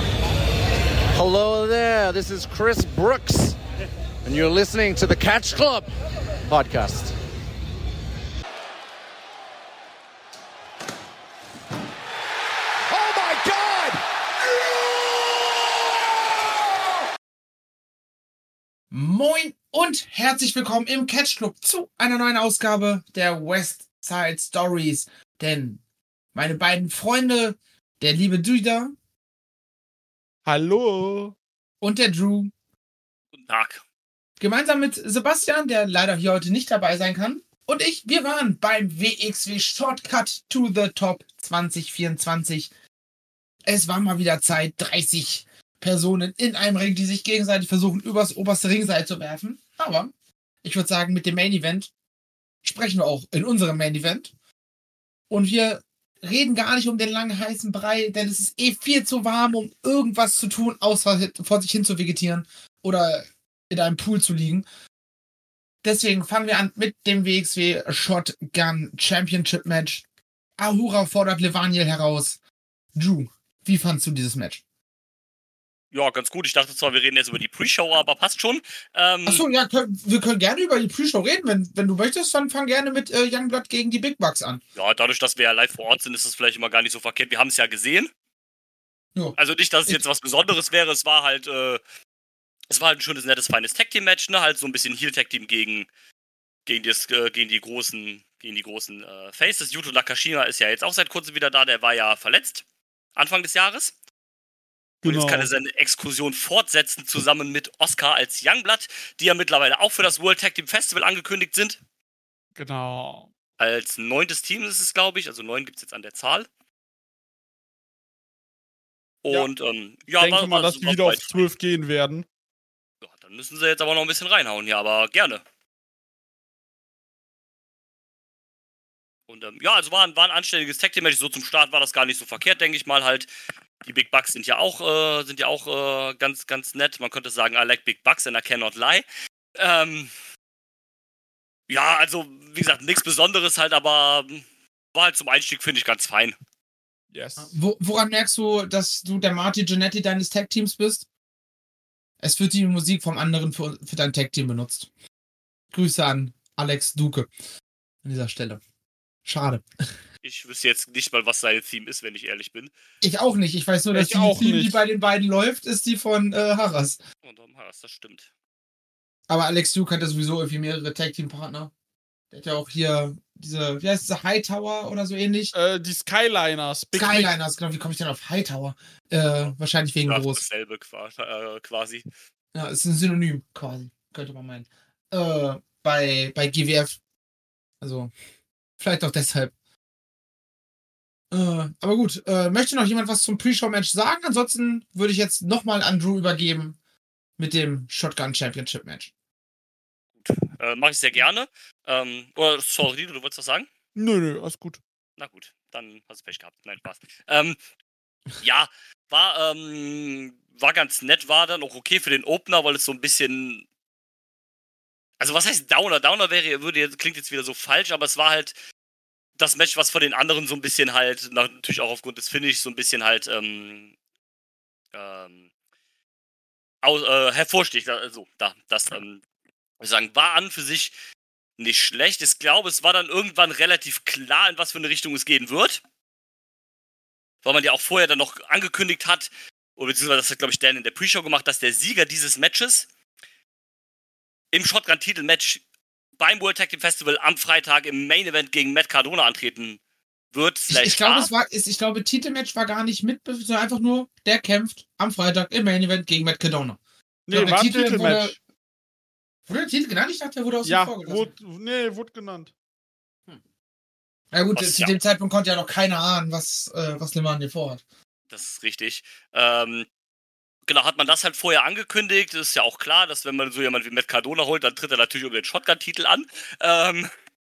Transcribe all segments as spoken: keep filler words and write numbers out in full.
Hello there, this is Chris Brooks, and you're listening to the Catch Club podcast. Oh my God! Moin und herzlich willkommen im Catch Club zu einer neuen Ausgabe der West Side Stories. Denn meine beiden Freunde, der liebe Duda. Hallo. Und der Drew. Guten Tag. Gemeinsam mit Sebastian, der leider hier heute nicht dabei sein kann. Und ich, wir waren beim W X W Shortcut to the Top zwanzig vierundzwanzig. Es war mal wieder Zeit, dreißig Personen in einem Ring, die sich gegenseitig versuchen, übers oberste Ringseil zu werfen. Aber ich würde sagen, mit dem Main Event sprechen wir auch in unserem Main Event. Und wir reden gar nicht um den langen heißen Brei, denn es ist eh viel zu warm, um irgendwas zu tun, außer vor sich hin zu vegetieren oder in einem Pool zu liegen. Deswegen fangen wir an mit dem W X W Shotgun Championship Match. Ahura fordert Levaniel heraus. Drew, wie fandst du dieses Match? Ja, ganz gut. Ich dachte zwar, wir reden jetzt über die Pre-Show, aber passt schon. Ähm, Achso, ja, können, wir können gerne über die Pre-Show reden. Wenn, wenn du möchtest, dann fang gerne mit äh, Youngblood gegen die Big Bucks an. Ja, dadurch, dass wir ja live vor Ort sind, ist es vielleicht immer gar nicht so verkehrt. Wir haben es ja gesehen. Jo. Also nicht, dass es jetzt was Besonderes wäre. Es war halt, äh, es war halt ein schönes, nettes, feines Tag-Team-Match, ne? Halt so ein bisschen Heel-Tag-Team gegen, gegen, das, äh, gegen die großen, gegen die großen äh, Faces. Yuto Nakashima ist ja jetzt auch seit kurzem wieder da. Der war ja verletzt. Anfang des Jahres. Und Genau. jetzt kann er seine Exkursion fortsetzen, zusammen mit Oscar als Youngblood, die ja mittlerweile auch für das World Tag Team Festival angekündigt sind. Genau. Als neuntes Team ist es, glaube ich. Also neun gibt es jetzt an der Zahl. Und, ja, ähm, ja ich denke war, mal, war dass die wieder auf zwölf gehen werden. Ja, dann müssen sie jetzt aber noch ein bisschen reinhauen hier, aber gerne. Und ähm, ja, also war ein, war ein anständiges Tag Team Match. So zum Start war das gar nicht so verkehrt, denke ich mal halt. Die Big Bucks sind ja auch, äh, sind ja auch äh, ganz, ganz nett. Man könnte sagen, I like Big Bucks and I cannot lie. Ähm, ja, also, wie gesagt, nichts Besonderes halt, aber war halt zum Einstieg, finde ich, ganz fein. Yes. Wo, woran merkst du, dass du der Marty Jannetty deines Tag-Teams bist? Es wird die Musik vom anderen für, für dein Tag-Team benutzt. Grüße an Alex Duke an dieser Stelle. Schade. Ich wüsste jetzt nicht mal, was sein Theme ist, wenn ich ehrlich bin. Ich auch nicht. Ich weiß nur, dass Ich die auch Theme, nicht. die bei den beiden läuft, ist die von äh, Harras. Und um Haras, das stimmt. Aber Alex Duke hat ja sowieso irgendwie mehrere Tag-Team-Partner. Der hat ja auch hier diese, wie heißt diese Hightower oder so ähnlich? Äh, die Skyliners. Big Skyliners, genau. Wie komme ich denn auf Hightower? Äh, wahrscheinlich wegen Ja, groß. dasselbe quasi. Ja, ist ein Synonym quasi, könnte man meinen. Äh, bei, bei G W F. Also, vielleicht auch deshalb. Äh, aber gut, äh, möchte noch jemand was zum Pre-Show-Match sagen? Ansonsten würde ich jetzt nochmal an Drew übergeben mit dem Shotgun Championship Match. Äh, Mache ich sehr gerne. Ähm, oder, sorry, du wolltest was sagen? Nö, nö, alles gut. Na gut, dann hast du Pech gehabt. Nein, Spaß. Ähm, ja, war, ähm, war ganz nett, war dann auch okay für den Opener, weil es so ein bisschen. Also, was heißt Downer? Downer wäre, würde jetzt, klingt jetzt wieder so falsch, aber es war halt das Match, was von den anderen so ein bisschen halt, natürlich auch aufgrund des Finishes, so ein bisschen halt, ähm, ähm, aus, äh, hervorsticht. Also, da, das, ähm, ich sagen, war an für sich nicht schlecht. Ich glaube, es war dann irgendwann relativ klar, in was für eine Richtung es gehen wird. Weil man ja auch vorher dann noch angekündigt hat, oder beziehungsweise das hat, glaube ich, Dan in der Pre-Show gemacht, dass der Sieger dieses Matches im Shotgun-Titel-Match beim World Tag Team Festival am Freitag im Main-Event gegen Matt Cardona antreten wird. Ich, ich glaube, es war, ist, ich glaube, Titelmatch war gar nicht mit, sondern einfach nur, der kämpft am Freitag im Main Event gegen Matt Cardona. Nee, glaub, der war ein Titel Titelmatch. Wurde, wurde der Titel genannt? Ich dachte, der wurde aus Ja, dem vorgelassen. wurde, nee, wurde genannt. Ja gut, Was, zu ja. dem Zeitpunkt konnte ja noch keiner ahnen, was, äh, was Leman hier vorhat. Das ist richtig. Ähm, genau, hat man das halt vorher angekündigt. Ist ja auch klar, dass wenn man so jemand wie Matt Cardona holt, dann tritt er natürlich um den Shotgun-Titel an. Ähm,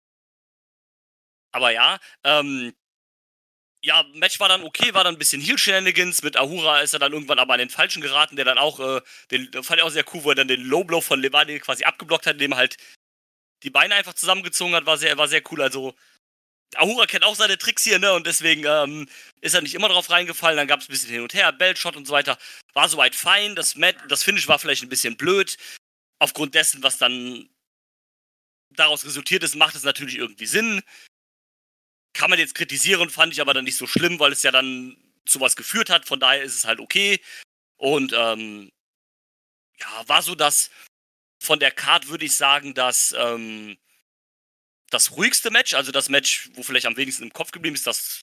aber ja, ähm, ja, Match war dann okay, war dann ein bisschen Heel-Shenanigans. Mit Ahura ist er dann irgendwann aber an den Falschen geraten, der dann auch, äh, den fand ich auch sehr cool, wo er dann den Low-Blow von Levani quasi abgeblockt hat, indem er halt die Beine einfach zusammengezogen hat, war sehr, war sehr cool. Also, Ahura kennt auch seine Tricks hier, ne? Und deswegen ähm, ist er nicht immer drauf reingefallen. Dann gab es ein bisschen hin und her, Bellshot und so weiter. War soweit fein. Das, Mat das Finish war vielleicht ein bisschen blöd. Aufgrund dessen, was dann daraus resultiert ist, macht es natürlich irgendwie Sinn. Kann man jetzt kritisieren, fand ich aber dann nicht so schlimm, weil es ja dann zu was geführt hat. Von daher ist es halt okay. Und ähm, ja, war so das von der Card, würde ich sagen, dass ähm, das ruhigste Match, also das Match, wo vielleicht am wenigsten im Kopf geblieben ist, das,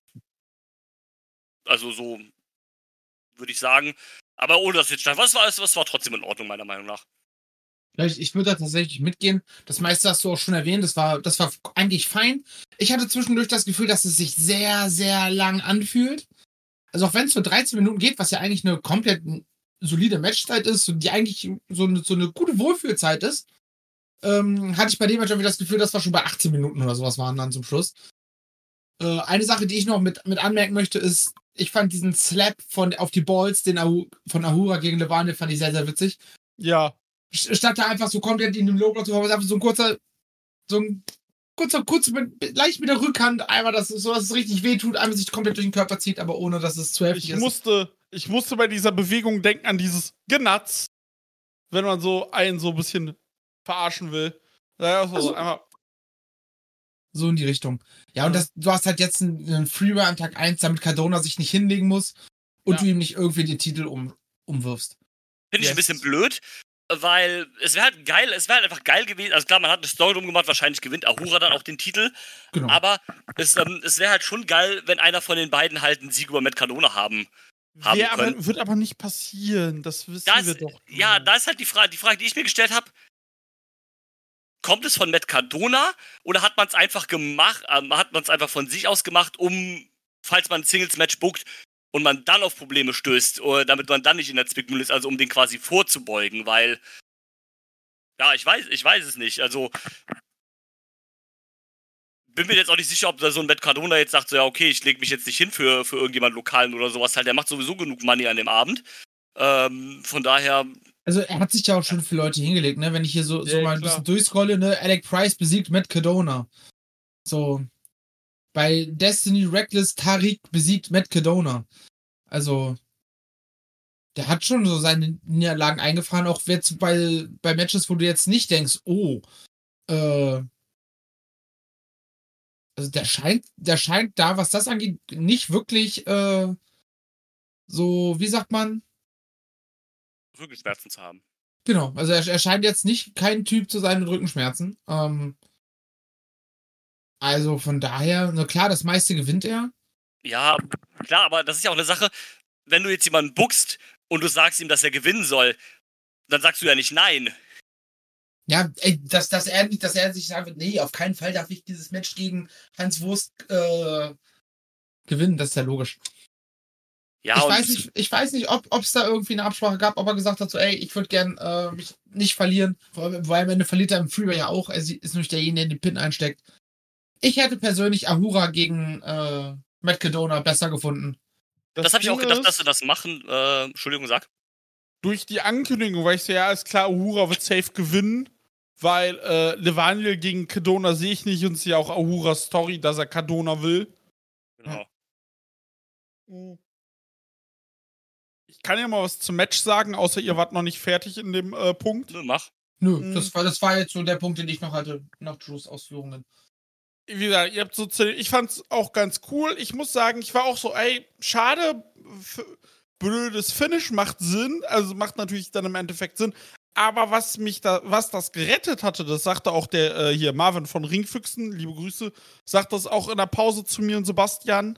also so, würde ich sagen. Aber ohne das jetzt, was war, was war trotzdem in Ordnung, meiner Meinung nach. Ich würde da tatsächlich mitgehen. Das meiste hast du auch schon erwähnt. Das war, das war eigentlich fein. Ich hatte zwischendurch das Gefühl, dass es sich sehr, sehr lang anfühlt. Also auch wenn es nur dreizehn Minuten geht, was ja eigentlich eine komplett solide Matchzeit ist und die eigentlich so eine, so eine gute Wohlfühlzeit ist, ähm, hatte ich bei dem Match irgendwie das Gefühl, dass wir schon bei achtzehn Minuten oder sowas waren dann zum Schluss. Äh, eine Sache, die ich noch mit, mit anmerken möchte, ist, ich fand diesen Slap von, auf die Balls, den Ahu, von Ahura gegen Levane, fand ich sehr, sehr witzig. Ja. Statt da einfach so komplett in dem Low-Block zu kommen, einfach so ein kurzer, so ein kurzer, kurz mit, leicht mit der Rückhand, einmal, dass es so, dass es richtig wehtut, einmal sich komplett durch den Körper zieht, aber ohne, dass es zu heftig Ich ist. musste, ich musste bei dieser Bewegung denken an dieses Genatz, wenn man so einen so ein bisschen verarschen will. Ja, so Also- einmal. So in die Richtung. Ja, und das, du hast halt jetzt einen, einen Freeway am Tag eins, damit Cardona sich nicht hinlegen muss und Ja. du ihm nicht irgendwie den Titel um, umwirfst. Finde ich Yes. ein bisschen blöd, weil es wäre halt geil, es wäre halt einfach geil gewesen. Also klar, man hat eine Story drum gemacht, wahrscheinlich gewinnt Ahura dann auch den Titel. Genau. Aber es, ähm, es wäre halt schon geil, wenn einer von den beiden halt einen Sieg über Matt Cardona haben. haben Wär aber, können. wird aber nicht passieren. Das wissen Da wir ist, doch. ja, da ist halt die Frage, die Frage, die ich mir gestellt habe. Kommt es von Matt Cardona oder hat man es einfach gemacht, ähm, hat man es einfach von sich aus gemacht, um, falls man ein Singles-Match bookt und man dann auf Probleme stößt, oder damit man dann nicht in der Zwickmühle ist, also um den quasi vorzubeugen, weil, ja, ich weiß, ich weiß es nicht, also bin mir jetzt auch nicht sicher, ob da so ein Matt Cardona jetzt sagt, so, ja, okay, ich lege mich jetzt nicht hin für, für irgendjemanden Lokalen oder sowas halt, der macht sowieso genug Money an dem Abend, ähm, von daher, Also er hat sich ja auch schon für Leute hingelegt, ne? Wenn ich hier so, so Ja, mal ein klar. bisschen durchscrolle, ne? Alec Price besiegt Matt Cardona. So. Bei Destiny Reckless Tariq besiegt Matt Cardona. Also, der hat schon so seine Niederlagen eingefahren, auch jetzt bei, bei Matches, wo du jetzt nicht denkst, oh, äh, also der scheint, der scheint da, was das angeht, nicht wirklich, äh, so, wie sagt man? Rückenschmerzen zu haben. Genau, also er, er scheint jetzt nicht kein Typ zu sein mit Rückenschmerzen. Ähm, also von daher, na klar, das meiste gewinnt er. Ja, klar, aber das ist ja auch eine Sache, wenn du jetzt jemanden buckst und du sagst ihm, dass er gewinnen soll, dann sagst du ja nicht nein. Ja, ey, dass, dass, er nicht, dass er sich sagen wird, nee, auf keinen Fall darf ich dieses Match gegen Hans Wurst äh, gewinnen, das ist ja logisch. Ja, ich, und weiß nicht, ich weiß nicht, ob es da irgendwie eine Absprache gab, ob er gesagt hat, so, ey, ich würde gern äh, mich nicht verlieren, weil am Ende verliert er im Freeway ja auch, er ist nämlich derjenige, der den Pin einsteckt. Ich hätte persönlich Ahura gegen äh, Matt Cardona besser gefunden. das habe ich Ding auch gedacht, ist, dass sie das machen. Äh, Entschuldigung, sag. Durch die Ankündigung war ich so, ja, ist klar, Ahura wird safe gewinnen, weil äh, Levaniel gegen Cardona sehe ich nicht und es ist ja auch Ahuras Story, dass er Cardona will. Genau. Ich kann ja mal was zum Match sagen, außer ihr wart noch nicht fertig in dem äh, Punkt. Nö, mach. Nö, Mhm. das, war, das war jetzt so der Punkt, den ich noch hatte, nach Drews Ausführungen. Wie gesagt, ihr habt so, zu- ich fand's auch ganz cool. Ich muss sagen, ich war auch so, ey, schade, f- blödes Finish macht Sinn, also macht natürlich dann im Endeffekt Sinn. Aber was mich da, was das gerettet hatte, das sagte auch der äh, hier Marvin von Ringfüchsen, liebe Grüße, sagt das auch in der Pause zu mir und Sebastian.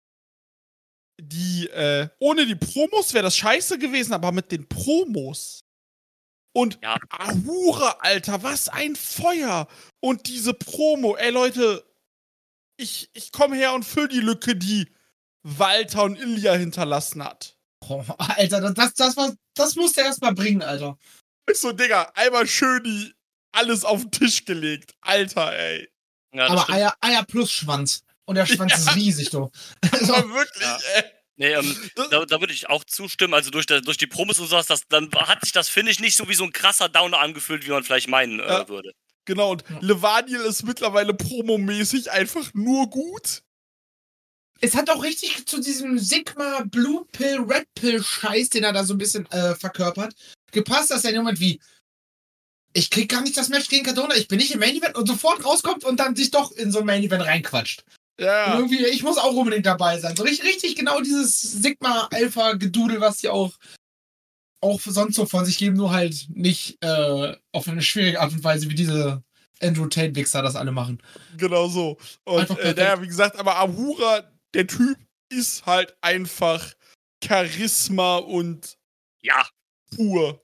Die, äh, ohne die Promos wäre das scheiße gewesen, aber mit den Promos. Und Ja. Ahura, Alter, was ein Feuer! Und diese Promo, ey Leute, ich, ich komme her und fülle die Lücke, die Walter und Ilja hinterlassen hat. Oh, Alter, das, das, das, war, das musst du erst mal bringen, Alter. Ich so, Digga, einmal schön die alles auf den Tisch gelegt. Alter, ey. Ja, das Aber stimmt. Eier, Eier plus Schwanz. Und der Schwanz Ja. ist riesig, du. Also, Aber wirklich, Ja. ey. Nee, ähm, Das- da, da würde ich auch zustimmen. Also durch, der, durch die Promos und sowas, das, dann hat sich das, finde ich, nicht so wie so ein krasser Downer angefühlt, wie man vielleicht meinen äh, Ja. würde. Genau, und Ja. Levaniel ist mittlerweile promomäßig einfach nur gut. Es hat auch richtig zu diesem Sigma Blue Pill, Red Pill Scheiß, den er da so ein bisschen äh, verkörpert, gepasst, dass er in dem Moment wie, ich krieg gar nicht das Match gegen Cardona, ich bin nicht im Main Event und sofort rauskommt und dann sich doch in so ein Main Event reinquatscht. Ja. Und irgendwie, ich muss auch unbedingt dabei sein. So richtig, richtig genau dieses Sigma Alpha Gedudel, was die auch, auch sonst so von sich geben, nur halt nicht äh, auf eine schwierige Art und Weise, wie diese Andrew Tate-Wichser das alle machen. Genau so. Und Einfach äh, perfekt. der, wie gesagt, aber Ahura, der Typ ist halt einfach Charisma und Ja, pur.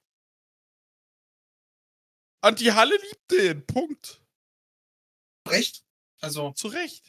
Und die Halle liebt den. Punkt. Recht? Also, Zu Recht.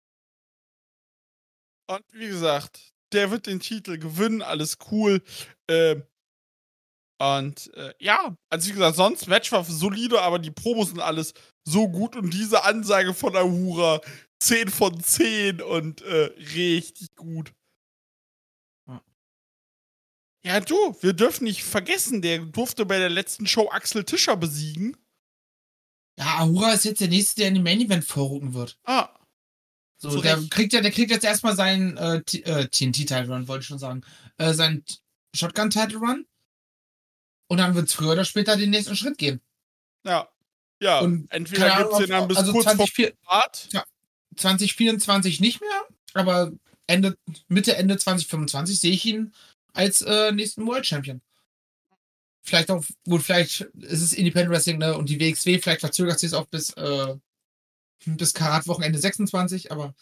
Und wie gesagt, der wird den Titel gewinnen, alles cool. Ähm, und äh, ja, also wie gesagt, sonst Match war solide, aber die Promos sind alles so gut und diese Ansage von Ahura zehn von zehn und äh, richtig gut. Ja. Ja, du, wir dürfen nicht vergessen, der durfte bei der letzten Show Axel Tischer besiegen. ja, Ahura ist jetzt der Nächste, der in den Main Event vorrücken wird. Ah, So, Zu der Recht. kriegt ja, der kriegt jetzt erstmal seinen äh, T- äh, T N T-Title Run, wollte ich schon sagen. Äh, seinen T- Shotgun-Title Run. Und dann wird es früher oder später den nächsten Schritt gehen. ja. Ja, Und entweder keine gibt es Ahnung, den dann bis also kurz vor zwanzig vier Start. zwanzig vierundzwanzig nicht mehr, aber Ende, Mitte, Ende zwanzig fünfundzwanzig sehe ich ihn als äh, nächsten World Champion. Vielleicht auch, gut, vielleicht ist es Independent Wrestling, ne, und die W X W, vielleicht verzögert sich es auch bis, äh, bis Karat-Wochenende sechsundzwanzig, aber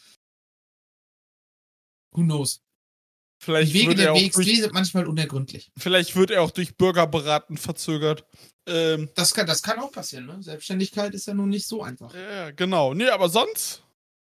who knows? Vielleicht Die Wege wird, er der auch W X W durch, sind manchmal unergründlich. vielleicht wird er auch durch Bürgerberaten verzögert. Ähm, Das kann, das kann auch passieren, ne? Selbstständigkeit ist ja nun nicht so einfach. ja, genau. Nee, aber sonst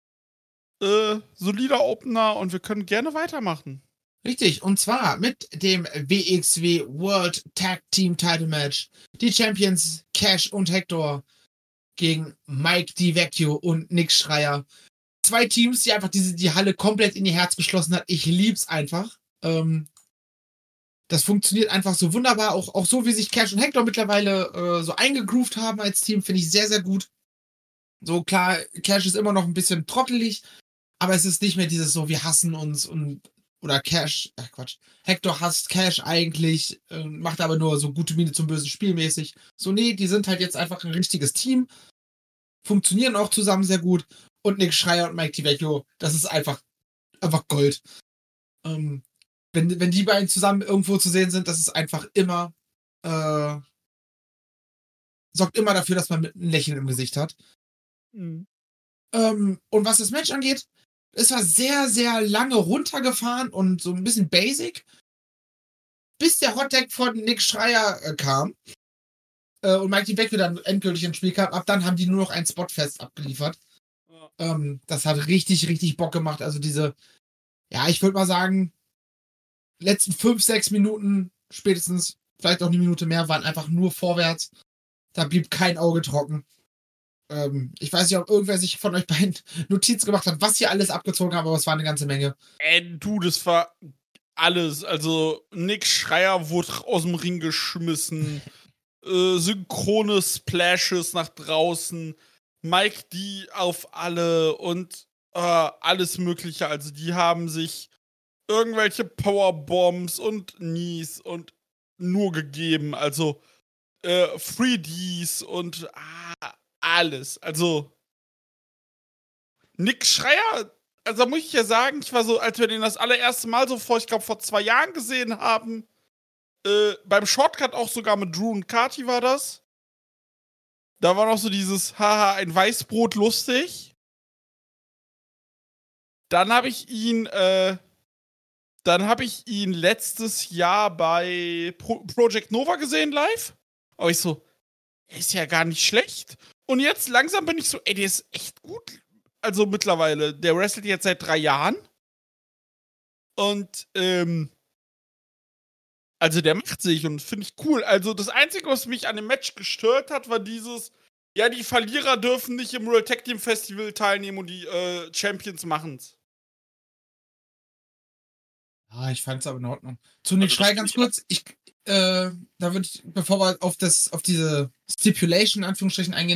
äh, solider Opener und wir können gerne weitermachen. Richtig, und zwar mit dem W X W World Tag Team Title Match. Die Champions Cash und Hector gegen Mike DiVecchio und Nick Schreier. Zwei Teams, die einfach diese, die Halle komplett in ihr Herz geschlossen hat. Ich lieb's einfach. Ähm, das funktioniert einfach so wunderbar. Auch, auch so, wie sich Cash und Hector mittlerweile äh, so eingegroovt haben als Team, finde ich sehr, sehr gut. So klar, Cash ist immer noch ein bisschen trottelig, aber es ist nicht mehr dieses so, wir hassen uns und oder Cash, ach Quatsch, Hector hasst Cash eigentlich, äh, macht aber nur so gute Miene zum bösen Spiel mäßig. So, nee, die sind halt jetzt einfach ein richtiges Team, funktionieren auch zusammen sehr gut und Nick Schreier und Mike DiVecchio, das ist einfach, einfach Gold. Ähm, wenn, wenn die beiden zusammen irgendwo zu sehen sind, das ist einfach immer, äh, sorgt immer dafür, dass man mit ein Lächeln im Gesicht hat. Mhm. Ähm, und was das Match angeht, es war sehr, sehr lange runtergefahren und so ein bisschen basic, bis der Hottag von Nick Schreier äh, kam äh, und Mike DiVecchio dann endgültig ins Spiel kam. Ab dann haben die nur noch ein Spotfest abgeliefert. Ja. Ähm, das hat richtig, richtig Bock gemacht. Also diese, ja, ich würde mal sagen, letzten fünf, sechs Minuten spätestens, vielleicht auch eine Minute mehr, waren einfach nur vorwärts. Da blieb kein Auge trocken. Ähm, ich weiß nicht, ob irgendwer sich von euch beiden Notizen gemacht hat, was hier alles abgezogen haben, aber es war eine ganze Menge. Ey, du, das war alles. Also, Nick Schreier wurde aus dem Ring geschmissen. äh, synchrone Splashes nach draußen. Mike D auf alle und äh, alles Mögliche. Also, die haben sich irgendwelche Powerbombs und Knees und nur gegeben. Also, äh, drei Ds und ah, alles. Also, Nick Schreier, also da muss ich ja sagen, ich war so, als wir den das allererste Mal so vor, ich glaube, vor zwei Jahren gesehen haben, äh, beim Shortcut auch sogar mit Drew und Kati war das. Da war noch so dieses, haha, ein Weißbrot lustig. Dann habe ich ihn, äh, dann habe ich ihn letztes Jahr bei Pro- Project Nova gesehen live. Aber ich so, er ist ja gar nicht schlecht. Und jetzt langsam bin ich so, ey, der ist echt gut. Also mittlerweile, der wrestelt jetzt seit drei Jahren. Und, ähm, also der macht sich und finde ich cool. Also das Einzige, was mich an dem Match gestört hat, war dieses, ja, die Verlierer dürfen nicht im World Tag Team Festival teilnehmen und die äh, Champions machen's. Ja, ich fand's aber in Ordnung. Zu Nick Also das Schreier find ganz ich kurz, ich, äh, da würde ich, bevor wir auf das, auf diese Stipulation, in Anführungsstrichen, eingehen,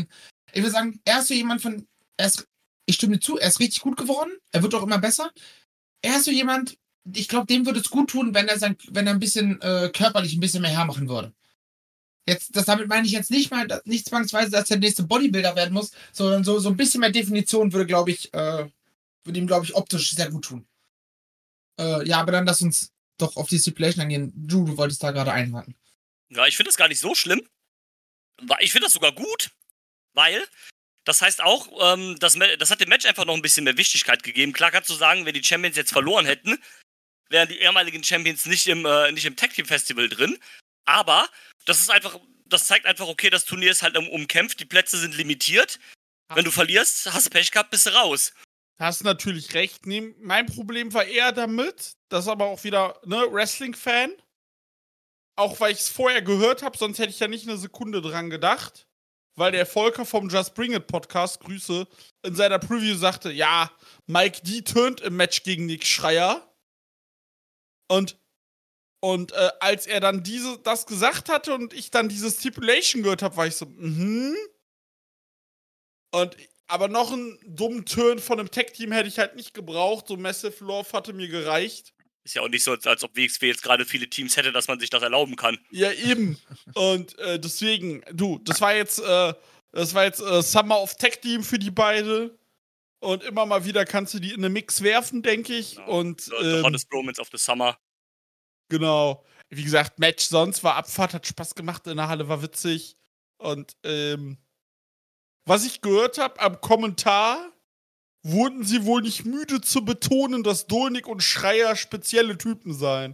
Ich würde sagen, er ist so jemand von, er ist, ich stimme dir zu, er ist richtig gut geworden, er wird auch immer besser. Er ist so jemand, ich glaube, dem würde es gut tun, wenn er sein, wenn er ein bisschen äh, körperlich ein bisschen mehr hermachen würde. Jetzt, das damit meine ich jetzt nicht mal, nicht zwangsweise, dass der nächste Bodybuilder werden muss, sondern so, so ein bisschen mehr Definition würde, glaube ich, äh, würde ihm, glaube ich, optisch sehr gut tun. Äh, ja, aber dann lass uns doch auf die Stipulation angehen. Drew, du wolltest da gerade einhaken. Ja, ich finde das gar nicht so schlimm. Ich finde das sogar gut, weil das heißt auch, ähm, das, das hat dem Match einfach noch ein bisschen mehr Wichtigkeit gegeben. Klar kannst du sagen, wenn die Champions jetzt verloren hätten, wären die ehemaligen Champions nicht im, äh, nicht im Tag Team Festival drin. Aber das ist einfach, das zeigt einfach, okay, das Turnier ist halt um, umkämpft, die Plätze sind limitiert. Wenn du verlierst, hast du Pech gehabt, bist du raus. Hast natürlich recht. Nee, mein Problem war eher damit, das ist aber auch wieder, ne, Wrestling-Fan. Auch weil ich es vorher gehört habe, sonst hätte ich ja nicht eine Sekunde dran gedacht. Weil der Volker vom Just Bring It Podcast, Grüße, in seiner Preview sagte, ja, Mike D turnt im Match gegen Nick Schreier. Und, und äh, als er dann diese, das gesagt hatte und ich dann diese Stipulation gehört habe, war ich so, mhm. Und aber noch einen dummen Turn von einem Tag-Team hätte ich halt nicht gebraucht. So Massive Love hatte mir gereicht. Ist ja auch nicht so, als ob W X W jetzt gerade viele Teams hätte, dass man sich das erlauben kann. Ja, eben. Und äh, deswegen, du, das war jetzt, äh, das war jetzt äh, Summer of Tag-Team für die beide. Und immer mal wieder kannst du die in den Mix werfen, denke ich. Ja, und the, ähm, the hottest Bromance of the Summer. Genau. Wie gesagt, Match sonst war Abfahrt, hat Spaß gemacht in der Halle, war witzig. Und ähm, was ich gehört habe am Kommentar, wurden sie wohl nicht müde zu betonen, dass Dolnik und Schreier spezielle Typen seien.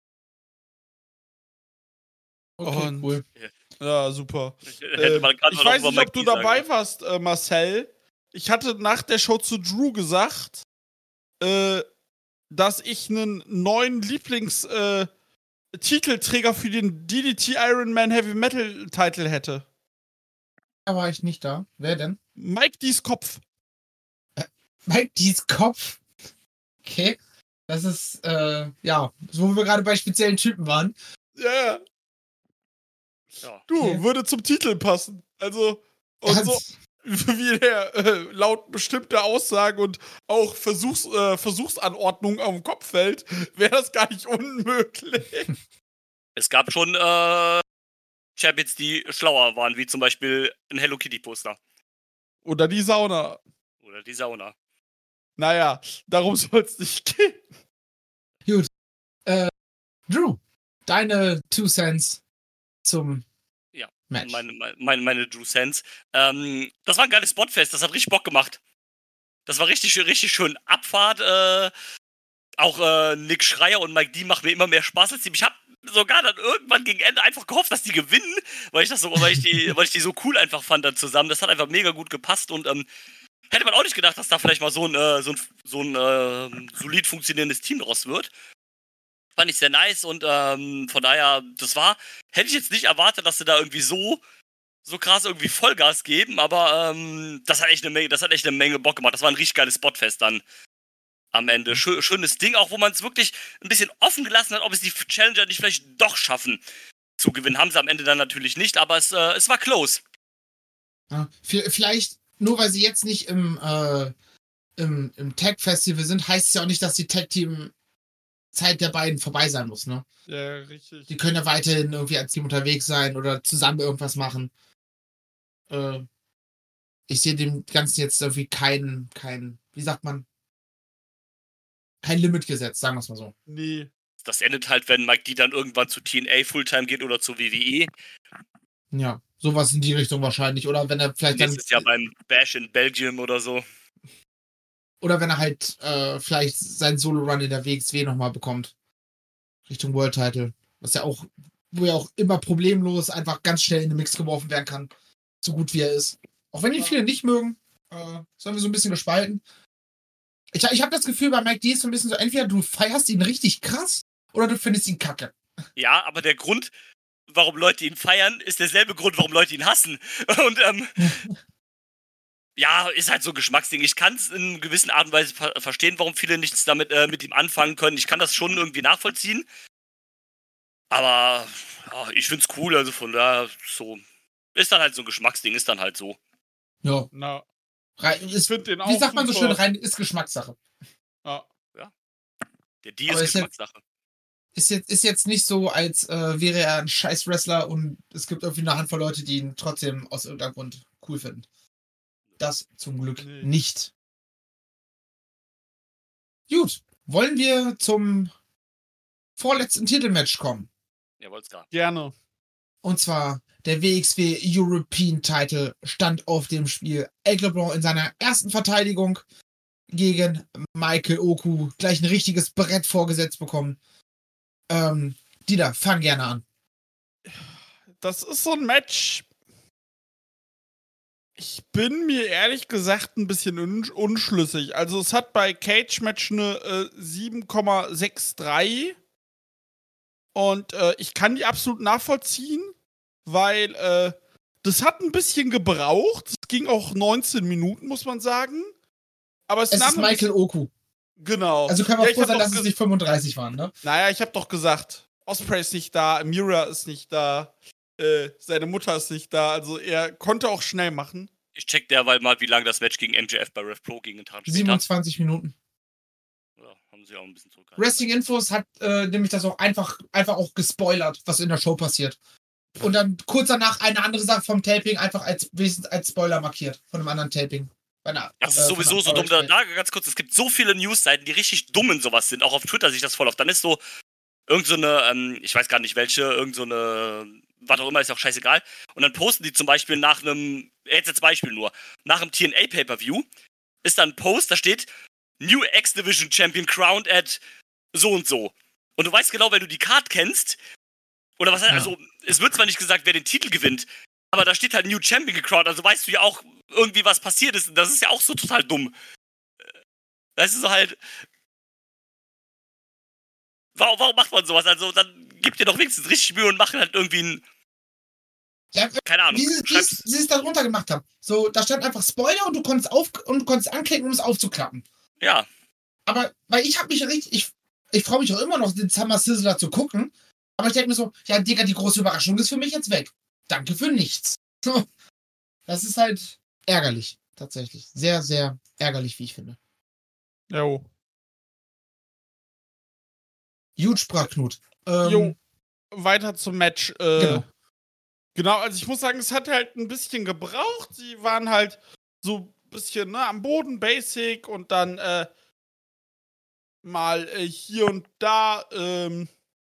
Okay, Und, cool. Ja, super. Hätte man Ähm, grad ich noch weiß über nicht, ob Mike du D dabei sagen. warst, äh, Marcel. Ich hatte nach der Show zu Drew gesagt, äh, dass ich einen neuen Lieblings-Titelträger äh, für den D D T Iron Man Heavy Metal Titel hätte. Da war ich nicht da. Wer denn? Mike D's Kopf. Mike D's Kopf. Okay. Das ist, äh, ja, so wo wir gerade bei speziellen Typen waren. Ja. Ja. Du, Okay. würde zum Titel passen. Also, und Ja, so wie der äh, laut bestimmter Aussagen und auch Versuchs, äh, Versuchsanordnungen auf dem Kopf fällt, wäre das gar nicht unmöglich. Es gab schon äh, Champions, die schlauer waren, wie zum Beispiel ein Hello Kitty Poster. Oder die Sauna. Oder die Sauna. Naja, darum soll es nicht gehen. Drew, deine Two Cents zum Ja, Match. Meine, meine, meine Drew Sense. Ähm, das war ein geiles Spotfest, das hat richtig Bock gemacht. Das war richtig, richtig schön Abfahrt. Äh, auch äh, Nick Schreier und Mike D machen mir immer mehr Spaß als Team. Ich habe sogar dann irgendwann gegen Ende einfach gehofft, dass die gewinnen, weil ich das so, weil ich die, weil ich die so cool einfach fand dann zusammen. Das hat einfach mega gut gepasst und ähm, hätte man auch nicht gedacht, dass da vielleicht mal so ein, äh, so ein, so ein äh, solid funktionierendes Team draus wird. Fand ich sehr nice und ähm, von daher, das war, hätte ich jetzt nicht erwartet, dass sie da irgendwie so, so krass irgendwie Vollgas geben, aber ähm, das hat echt eine Menge, das hat echt eine Menge Bock gemacht. Das war ein richtig geiles Spotfest dann am Ende. Schö- schönes Ding, auch wo man es wirklich ein bisschen offen gelassen hat, ob es die Challenger nicht vielleicht doch schaffen zu gewinnen. Haben sie am Ende dann natürlich nicht, aber es, äh, es war close. Ja, v- vielleicht, nur weil sie jetzt nicht im, äh, im, im Tag-Festival sind, heißt es ja auch nicht, dass die Tag-Team-Zeit der beiden vorbei sein muss, ne? Ja, richtig. Die können ja weiterhin irgendwie als Team unterwegs sein oder zusammen irgendwas machen. Äh, ich sehe dem Ganzen jetzt irgendwie kein, kein, wie sagt man, kein Limit gesetzt, sagen wir es mal so. Nee. Das endet halt, wenn Mike D dann irgendwann zu T N A Fulltime geht oder zu W W E. Ja, sowas in die Richtung wahrscheinlich. Oder wenn er vielleicht dann. Nächstes Jahr beim Bash in Belgium oder so. Oder wenn er halt äh, vielleicht seinen Solo-Run in der W X W nochmal bekommt. Richtung World Title. Was ja auch, wo er auch immer problemlos einfach ganz schnell in den Mix geworfen werden kann. So gut wie er ist. Auch wenn ihn viele nicht mögen, äh, sind wir so ein bisschen gespalten. Ich, ich habe das Gefühl, bei Mike D ist so ein bisschen so, entweder du feierst ihn richtig krass oder du findest ihn kacke. Ja, aber der Grund, warum Leute ihn feiern, ist derselbe Grund, warum Leute ihn hassen. Und ähm, ja, ist halt so ein Geschmacksding. Ich kann es in gewisser Art und Weise ver- verstehen, warum viele nichts damit äh, mit ihm anfangen können. Ich kann das schon irgendwie nachvollziehen. Aber ja, ich find's cool, also von daher so. Ist dann halt so ein Geschmacksding, ist dann halt so. Ja. Na, Rein, ich ist, finde den auch wie sagt man so super. schön, rein ist Geschmackssache. Ja. Der Deal Aber ist ist jetzt- Geschmackssache. Ist jetzt, ist jetzt nicht so, als äh, wäre er ein scheiß Wrestler und es gibt irgendwie eine Handvoll Leute, die ihn trotzdem aus irgendeinem Grund cool finden. Das zum Glück Nee. nicht. Gut, wollen wir zum vorletzten Titelmatch kommen? Jawohl, Ska. Gerne. Und zwar der W X W European Title stand auf dem Spiel. El LeBlanc in seiner ersten Verteidigung gegen Michael Oku gleich ein richtiges Brett vorgesetzt bekommen. Ähm, Dieter, fang gerne an. Das ist so ein Match. Ich bin mir ehrlich gesagt ein bisschen un unschlüssig. Also es hat bei Cage Match eine äh, sieben Komma dreiundsechzig und äh, ich kann die absolut nachvollziehen, weil äh, das hat ein bisschen gebraucht. Es ging auch neunzehn Minuten, muss man sagen. Aber es, Es nahm ist ein Michael bisschen- Oku. Genau. Also können wir Ja, ich froh hab sein, doch dass es ge- nicht fünfunddreißig waren, ne? Naja, ich habe doch gesagt, Osprey ist nicht da, Mira ist nicht da, äh, seine Mutter ist nicht da. Also er konnte auch schnell machen. Ich check derweil mal, wie lange das Match gegen M J F bei Rev Pro ging, einen Tag später. siebenundzwanzig Minuten. Ja, haben sie auch ein bisschen zurückgehalten. Wrestling Infos hat äh, nämlich das auch einfach, einfach auch gespoilert, was in der Show passiert. Und dann kurz danach eine andere Sache vom Taping einfach als, wenigstens als Spoiler markiert. Von einem anderen Taping. Bei einer, Das äh, ist von sowieso einer so dumm. Da, Story. da ganz kurz, es gibt so viele Newsseiten, die richtig dumm in sowas sind. Auch auf Twitter sich das voll auf. Dann ist so irgend so eine, ähm, ich weiß gar nicht welche, irgend so eine, was auch immer, ist auch scheißegal. Und dann posten die zum Beispiel nach einem, jetzt als Beispiel nur, nach einem T N A Pay-Per-View ist dann ein Post, da steht New X-Division Champion crowned at so und so. Und du weißt genau, wenn du die Card kennst, oder was, Ja. also, es wird zwar nicht gesagt, wer den Titel gewinnt, aber da steht halt New Champion gecrownt, also weißt du ja auch irgendwie, was passiert ist. Und das ist ja auch so total dumm. Das ist so halt. Warum, warum macht man sowas? Also, dann gibt ihr doch wenigstens richtig Mühe und machen halt irgendwie ein. Ja, Keine Ahnung. wie sie, wie schreib's- sie es da runter gemacht haben. So, da stand einfach Spoiler und du konntest auf und du konntest anklicken, um es aufzuklappen. Ja, Aber, weil ich habe mich richtig, ich, ich freue mich auch immer noch, den Summer Sizzler zu gucken. Aber ich denke mir so, ja, Digga, die große Überraschung ist für mich jetzt weg. Danke für nichts. So, das ist halt ärgerlich, tatsächlich. Sehr, sehr ärgerlich, wie ich finde. Jo. Gut, sprach Knut. Ähm, Jo. Weiter zum Match. Äh, Genau. Genau, also ich muss sagen, es hat halt ein bisschen gebraucht. Sie waren halt so ein bisschen ne, am Boden, basic und dann äh, mal äh, hier und da, ähm,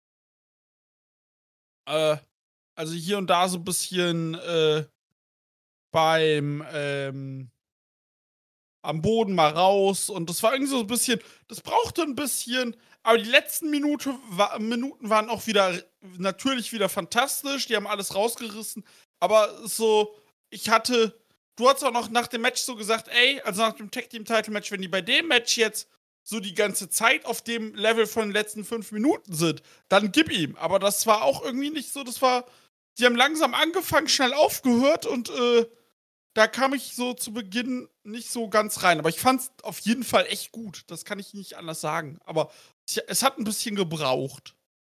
äh, also hier und da so ein bisschen äh, beim ähm, am Boden mal raus und das war irgendwie so ein bisschen, das brauchte ein bisschen, aber die letzten Minute, wa Minuten waren auch wieder natürlich wieder fantastisch, die haben alles rausgerissen, aber so, ich hatte, du hast auch noch nach dem Match so gesagt, ey, also nach dem Tag Team Title Match, wenn die bei dem Match jetzt so die ganze Zeit auf dem Level von den letzten fünf Minuten sind, dann gib ihm, aber das war auch irgendwie nicht so, das war, die haben langsam angefangen, schnell aufgehört und äh, da kam ich so zu Beginn nicht so ganz rein. Aber ich fand es auf jeden Fall echt gut. Das kann ich nicht anders sagen. Aber es hat ein bisschen gebraucht.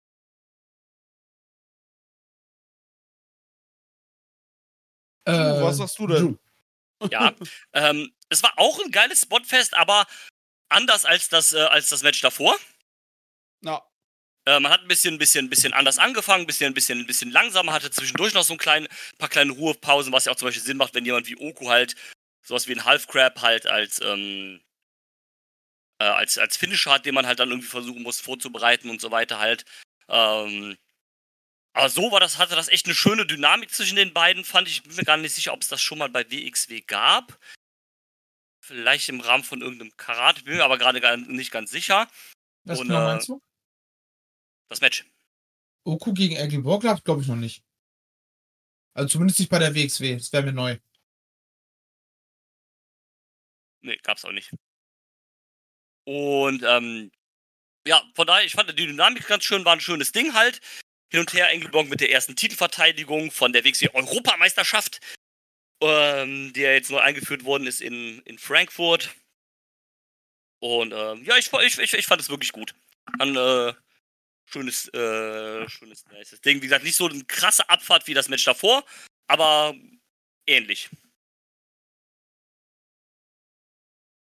Äh, Du, was sagst du denn? ja. ähm, es war auch ein geiles Spotfest, aber anders als das, äh, als das Match davor. Na, Äh, man hat ein bisschen, bisschen, bisschen anders angefangen, ein bisschen, bisschen, bisschen langsamer, hatte zwischendurch noch so ein klein, paar kleine Ruhepausen, was ja auch zum Beispiel Sinn macht, wenn jemand wie Oku halt sowas wie ein Half-Crab halt als, ähm, äh, als, als Finisher hat, den man halt dann irgendwie versuchen muss vorzubereiten und so weiter halt. Ähm, aber so war das, hatte das echt eine schöne Dynamik zwischen den beiden, fand ich. Ich bin mir gar nicht sicher, ob es das schon mal bei W X W gab. Vielleicht im Rahmen von irgendeinem Karate, bin mir aber gerade gar nicht ganz sicher. Was Und, genau äh, meinst du? Das Match. Oku gegen Aggie Borg glaube ich noch nicht. Also zumindest nicht bei der W X W. Das wäre mir neu. Nee, gab's auch nicht. Und, ähm, ja, von daher, ich fand die Dynamik ganz schön, war ein schönes Ding halt. Hin und her Engelborg mit der ersten Titelverteidigung von der W X W-Europameisterschaft, ähm, die ja jetzt neu eingeführt worden ist in, in Frankfurt. Und, ähm, ja, ich, ich, ich, ich fand es wirklich gut. Ein, äh, schönes, äh, schönes, nices Ding. Wie gesagt, nicht so eine krasse Abfahrt wie das Match davor, aber ähnlich.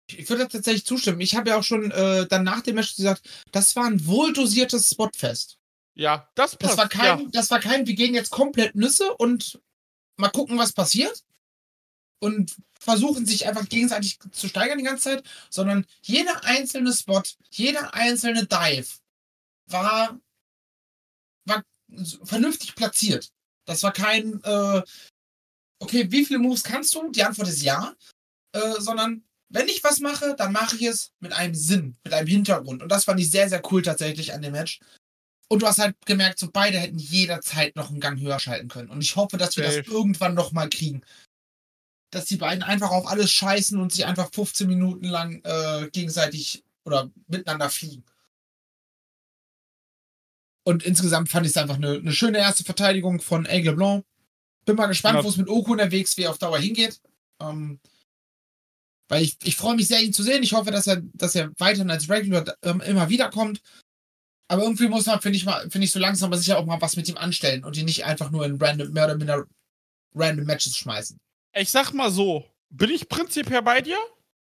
Ich würde tatsächlich zustimmen. Ich habe ja auch schon äh, dann nach dem Match gesagt, das war ein wohldosiertes Spotfest. Ja, das passt. Das war kein, ja. das war kein, wir gehen jetzt komplett Nüsse und mal gucken, was passiert. Und versuchen sich einfach gegenseitig zu steigern die ganze Zeit, sondern jeder einzelne Spot, jeder einzelne Dive war, war vernünftig platziert. Das war kein, äh, okay, wie viele Moves kannst du? Die Antwort ist ja. Äh, sondern, wenn ich was mache, dann mache ich es mit einem Sinn, mit einem Hintergrund. Und das fand ich sehr, sehr cool tatsächlich an dem Match. Und du hast halt gemerkt, so beide hätten jederzeit noch einen Gang höher schalten können. Und ich hoffe, dass wir Safe. das irgendwann noch mal kriegen. Dass die beiden einfach auf alles scheißen und sich einfach fünfzehn Minuten lang äh, gegenseitig oder miteinander fliegen. Und insgesamt fand ich es einfach eine, eine schöne erste Verteidigung von Aigle Blanc. Bin mal gespannt, Ja. wo es mit Oku unterwegs wie auf Dauer hingeht. Ähm, weil ich, ich freue mich sehr, ihn zu sehen. Ich hoffe, dass er, dass er weiterhin als Regular ähm, immer wiederkommt. Aber irgendwie muss man, finde ich, mal, finde ich so langsam aber sicher auch mal was mit ihm anstellen und ihn nicht einfach nur in random, mehr oder minder random Matches schmeißen. Ich sag mal so, bin ich prinzipiell bei dir?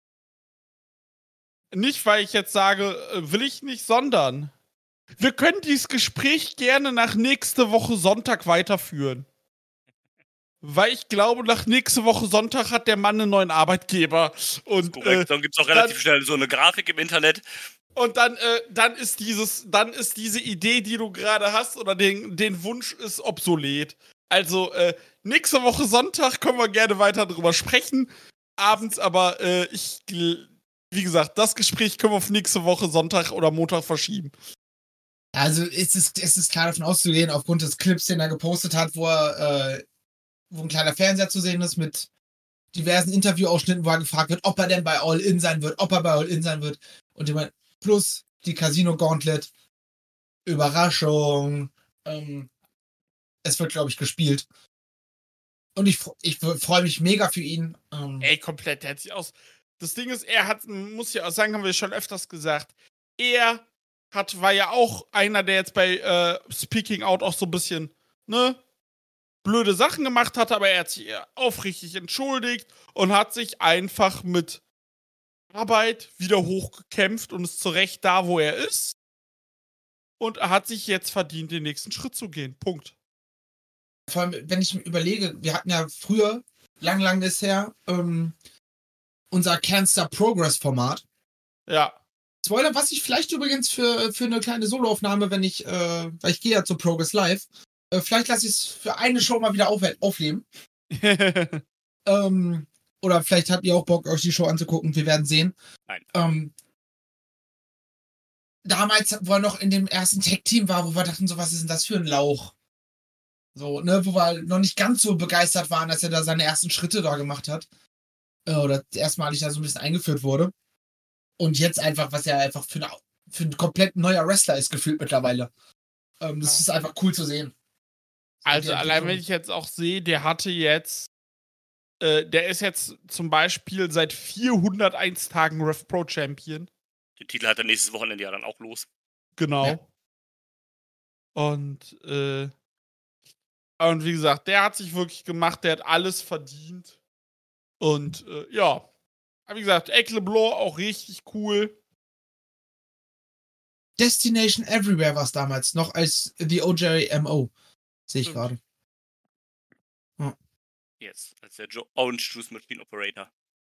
Nicht, weil ich jetzt sage, äh, will ich nicht, sondern wir können dieses Gespräch gerne nach nächste Woche Sonntag weiterführen. Weil ich glaube, nach nächste Woche Sonntag hat der Mann einen neuen Arbeitgeber. Und, Korrekt, äh, dann gibt es auch relativ dann- schnell so eine Grafik im Internet. und dann, äh, dann ist dieses, dann ist diese Idee, die du gerade hast, oder den, den Wunsch ist obsolet. Also, äh, nächste Woche Sonntag können wir gerne weiter drüber sprechen. Abends, aber äh, ich, gl- wie gesagt, das Gespräch können wir auf nächste Woche Sonntag oder Montag verschieben. Also es ist, es ist klar davon auszugehen, aufgrund des Clips, den er gepostet hat, wo er, äh, wo ein kleiner Fernseher zu sehen ist mit diversen Interviewausschnitten, wo er gefragt wird, ob er denn bei All In sein wird, ob er bei All In sein wird. Und immer plus die Casino Gauntlet, Überraschung, ähm, es wird, glaube ich, gespielt. Und ich, fr- ich freue mich mega für ihn. Ähm, Ey, komplett, der hat sich aus. Das Ding ist, er hat, muss ja auch sagen, haben wir schon öfters gesagt, er hat, war ja auch einer, der jetzt bei äh, Speaking Out auch so ein bisschen, ne, blöde Sachen gemacht hatte, aber er hat sich aufrichtig entschuldigt und hat sich einfach mit Arbeit wieder hochgekämpft und ist zu Recht da, wo er ist. Und er hat sich jetzt verdient, den nächsten Schritt zu gehen. Punkt. Vor allem, wenn ich mir überlege, wir hatten ja früher, lang, lang ist her, ähm, unser Can't Stop Progress Format. Ja. Spoiler, was ich vielleicht übrigens für, für eine kleine Soloaufnahme, wenn ich, äh, weil ich gehe ja zu Progress Live, äh, vielleicht lasse ich es für eine Show mal wieder auf, aufleben. Ähm, oder vielleicht habt ihr auch Bock, euch die Show anzugucken, wir werden sehen. Nein. Ähm, damals, wo er noch in dem ersten Tech-Team war, wo wir dachten, so, was ist denn das für ein Lauch? So, ne, wo wir noch nicht ganz so begeistert waren, dass er da seine ersten Schritte da gemacht hat. Äh, oder erstmalig da so ein bisschen eingeführt wurde. Und jetzt einfach, was er einfach für, eine, für ein komplett neuer Wrestler ist, gefühlt mittlerweile. Ähm, das ist einfach cool zu sehen. Also Die allein Entwicklung. wenn ich jetzt auch sehe, der hatte jetzt, äh, der ist jetzt zum Beispiel seit vierhunderteins Tagen Rev Pro Champion. Den Titel hat er nächstes Wochenende ja dann auch los. Genau. Ja. Und, äh, und wie gesagt, der hat sich wirklich gemacht, der hat alles verdient. Und, äh, ja. Aber wie gesagt, Aigle LeBlanc auch richtig cool. Destination Everywhere war es damals, noch als The O J M O. Sehe ich Stimmt. gerade. Jetzt, als der jo Orange Juice Machine Operator.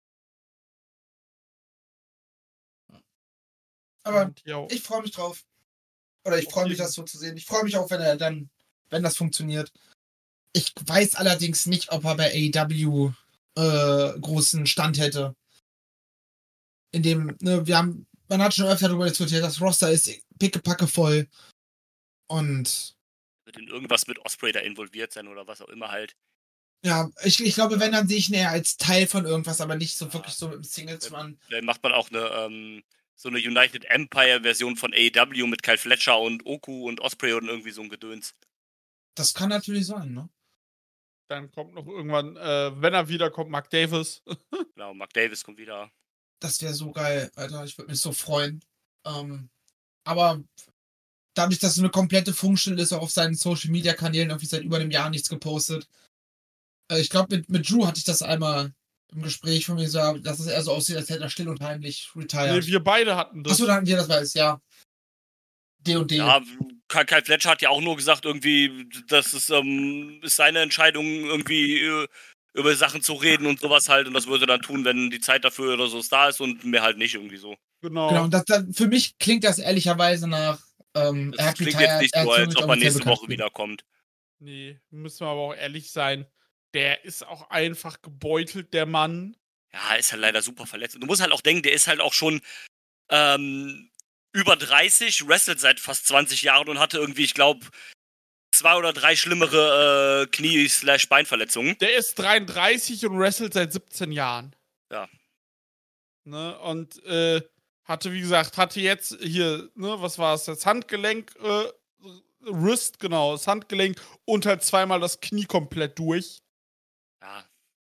Aber Und, ja. ich freue mich drauf. Oder ich freue mich, das so zu sehen. Ich freue mich auch, wenn er dann, wenn das funktioniert. Ich weiß allerdings nicht, ob er bei A E W äh, großen Stand hätte. In dem, ne, wir haben, man hat schon öfter darüber diskutiert, das Roster ist pickepacke voll. Und Wird in irgendwas mit Osprey da involviert sein oder was auch immer halt. ja, ich, ich glaube, wenn, dann sehe ich ihn eher als Teil von irgendwas, aber nicht so wirklich so mit dem Singles-Run. Dann macht man auch eine, ähm, so eine United Empire-Version von A E W mit Kyle Fletcher und Oku und Osprey und irgendwie so ein Gedöns. Das kann natürlich sein, ne? Dann kommt noch irgendwann, äh, wenn er wiederkommt, Mark Davis. Genau, Mark Davis kommt wieder. Das wäre so geil, Alter. Ich würde mich so freuen. Ähm, aber dadurch, dass so eine komplette Funkstille ist, auch auf seinen Social-Media-Kanälen irgendwie seit über einem Jahr nichts gepostet. Äh, ich glaube, mit, mit Drew hatte ich das einmal im Gespräch von mir so, dass es eher so aussieht, als hätte er still und heimlich retired. Nee, wir beide hatten das. Achso, da hatten wir das weiß, ja. D und D. Ja, Kyle Fletcher hat ja auch nur gesagt, irgendwie, das ist, ähm, ist seine Entscheidung, irgendwie äh, über Sachen zu reden und sowas halt. Und das würde er dann tun, wenn die Zeit dafür oder so da ist und mehr halt nicht irgendwie so. Genau. Genau, und das, das, für mich klingt das ehrlicherweise nach, ähm, er Das hat klingt retired, jetzt nicht er so, hat als ob er offiziell nächste bekannt Woche gegeben. wiederkommt. Nee, müssen wir aber auch ehrlich sein. Der ist auch einfach gebeutelt, der Mann. Ja, ist halt leider super verletzt. Und du musst halt auch denken, der ist halt auch schon ähm, über dreißig, wrestelt seit fast zwanzig Jahren und hatte irgendwie, ich glaube, zwei oder drei schlimmere äh, Knie-Beinverletzungen. Der ist dreiunddreißig und wrestelt seit siebzehn Jahren. Ja. Ne, und äh, hatte, wie gesagt, hatte jetzt hier, ne, was war es, das Handgelenk, äh, Wrist, genau, das Handgelenk und halt zweimal das Knie komplett durch. Ja.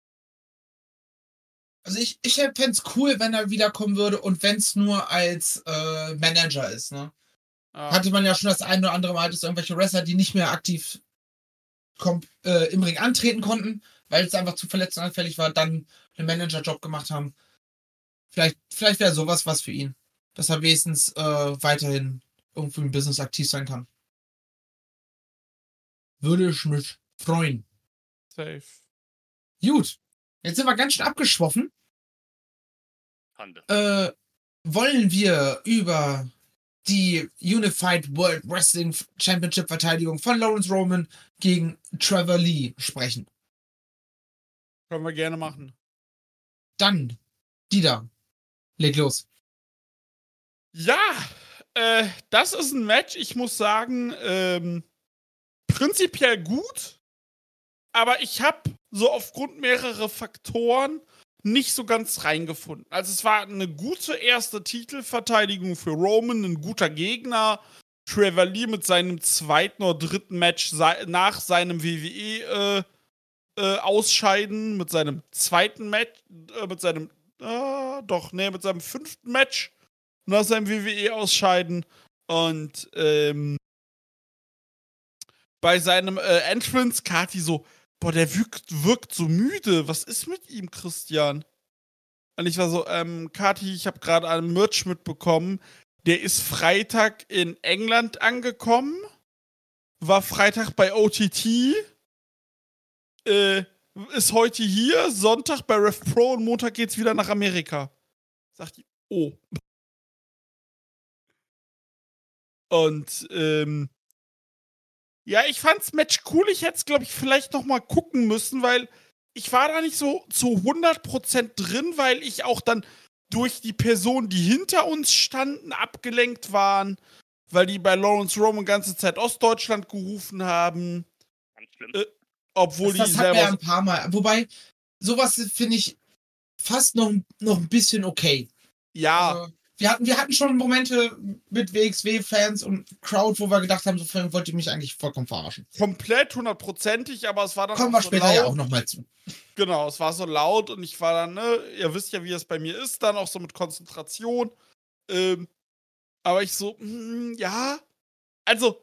Also ich, ich fände es cool, wenn er wiederkommen würde und wenn es nur als äh, Manager ist, ne? Ja. Hatte man ja schon das ein oder andere Mal, dass irgendwelche Wrestler, die nicht mehr aktiv kom- äh, im Ring antreten konnten, weil es einfach zu verletzungsanfällig war, dann einen Manager-Job gemacht haben. Vielleicht, vielleicht wäre sowas was für ihn. Dass er wenigstens äh, weiterhin irgendwo im Business aktiv sein kann. Würde ich mich freuen. Safe. Gut. Jetzt sind wir ganz schön abgeschwoffen. Hande. Äh, wollen wir über die Unified World Wrestling Championship Verteidigung von Lawrence Roman gegen Trevor Lee sprechen? Können wir gerne machen. Dann, Dieter, leg los. Ja, äh, das ist ein Match, ich muss sagen, ähm, prinzipiell gut, aber ich habe so aufgrund mehrerer Faktoren nicht so ganz reingefunden. Also es war eine gute erste Titelverteidigung für Roman, ein guter Gegner. Trevor Lee mit seinem zweiten oder dritten Match sei- nach seinem W W E äh, äh, Ausscheiden, mit seinem zweiten Match, äh, mit seinem, äh, doch, nee, mit seinem fünften Match nach seinem W W E Ausscheiden und ähm, bei seinem äh, Entrance Kati so, boah, der wirkt, wirkt so müde. Was ist mit ihm, Christian? Und ich war so, ähm, Kati, ich habe gerade einen Merch mitbekommen. Der ist Freitag in England angekommen, war Freitag bei O T T, äh, ist heute hier, Sonntag bei Rev Pro und Montag geht's wieder nach Amerika. Sagt die, oh. Und, ähm, ja, ich fand's Match cool. Ich hätte es, glaube ich, vielleicht noch mal gucken müssen, weil ich war da nicht so zu hundert Prozent drin, weil ich auch dann durch die Personen, die hinter uns standen, abgelenkt waren, weil die bei Lawrence Roman ganze Zeit Ostdeutschland gerufen haben. Ganz schlimm. Äh, obwohl Das, die das hatten wir selber... ja ein paar Mal. Wobei, sowas finde ich fast noch, noch ein bisschen okay. ja, Also, wir hatten, wir hatten schon Momente mit W X W-Fans und Crowd, wo wir gedacht haben, so wollt ihr mich eigentlich vollkommen verarschen. komplett hundertprozentig, aber es war dann Kommen auch wir so später laut. ja auch nochmal zu. Genau, es war so laut und ich war dann, ne, ihr wisst ja, wie es bei mir ist, dann auch so mit Konzentration. Ähm, aber ich so, mm, ja. Also,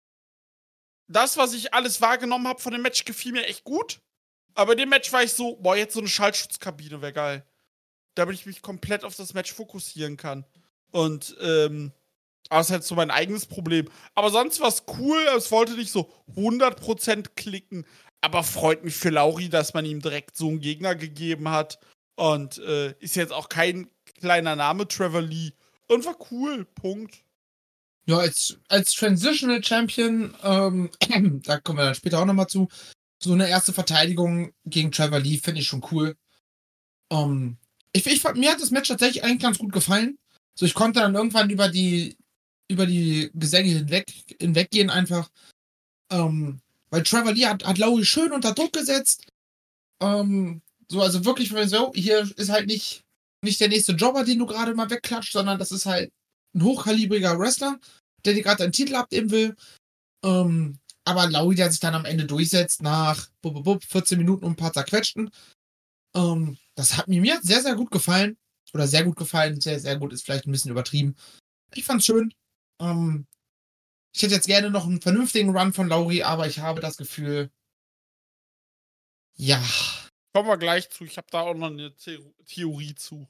das, was ich alles wahrgenommen habe von dem Match, gefiel mir echt gut. Aber in dem Match war ich so, boah, jetzt so eine Schallschutzkabine wäre geil. Damit ich mich komplett auf das Match fokussieren kann. Und, ähm, aber das ist halt so mein eigenes Problem. Aber sonst war es cool, es wollte nicht so hundert Prozent klicken. Aber freut mich für Lauri, dass man ihm direkt so einen Gegner gegeben hat. Und äh, ist jetzt auch kein kleiner Name, Trevor Lee. Und war cool, Punkt. Ja, als, als Transitional Champion, ähm, da kommen wir dann später auch nochmal zu, so eine erste Verteidigung gegen Trevor Lee finde ich schon cool. Ähm, ich, ich, mir hat das Match tatsächlich eigentlich ganz gut gefallen. So, ich konnte dann irgendwann über die, über die Gesänge hinweg, hinweggehen einfach. Ähm, weil Trevor Lee hat, hat Lauri schön unter Druck gesetzt. Ähm, so, also wirklich, so, hier ist halt nicht, nicht der nächste Jobber, den du gerade mal wegklatscht, sondern das ist halt ein hochkalibriger Wrestler, der dir gerade einen Titel abnehmen will. Ähm, aber Lauri, der sich dann am Ende durchsetzt nach bub, bub, bub, vierzehn Minuten und ein paar zerquetschten. Ähm, das hat mir, mir sehr, sehr gut gefallen. Oder sehr gut gefallen. Sehr, sehr gut ist vielleicht ein bisschen übertrieben. Ich fand's schön. Ähm, ich hätte jetzt gerne noch einen vernünftigen Run von Lauri, aber ich habe das Gefühl, ja, Kommen wir gleich zu. Ich habe da auch noch eine The- Theorie zu.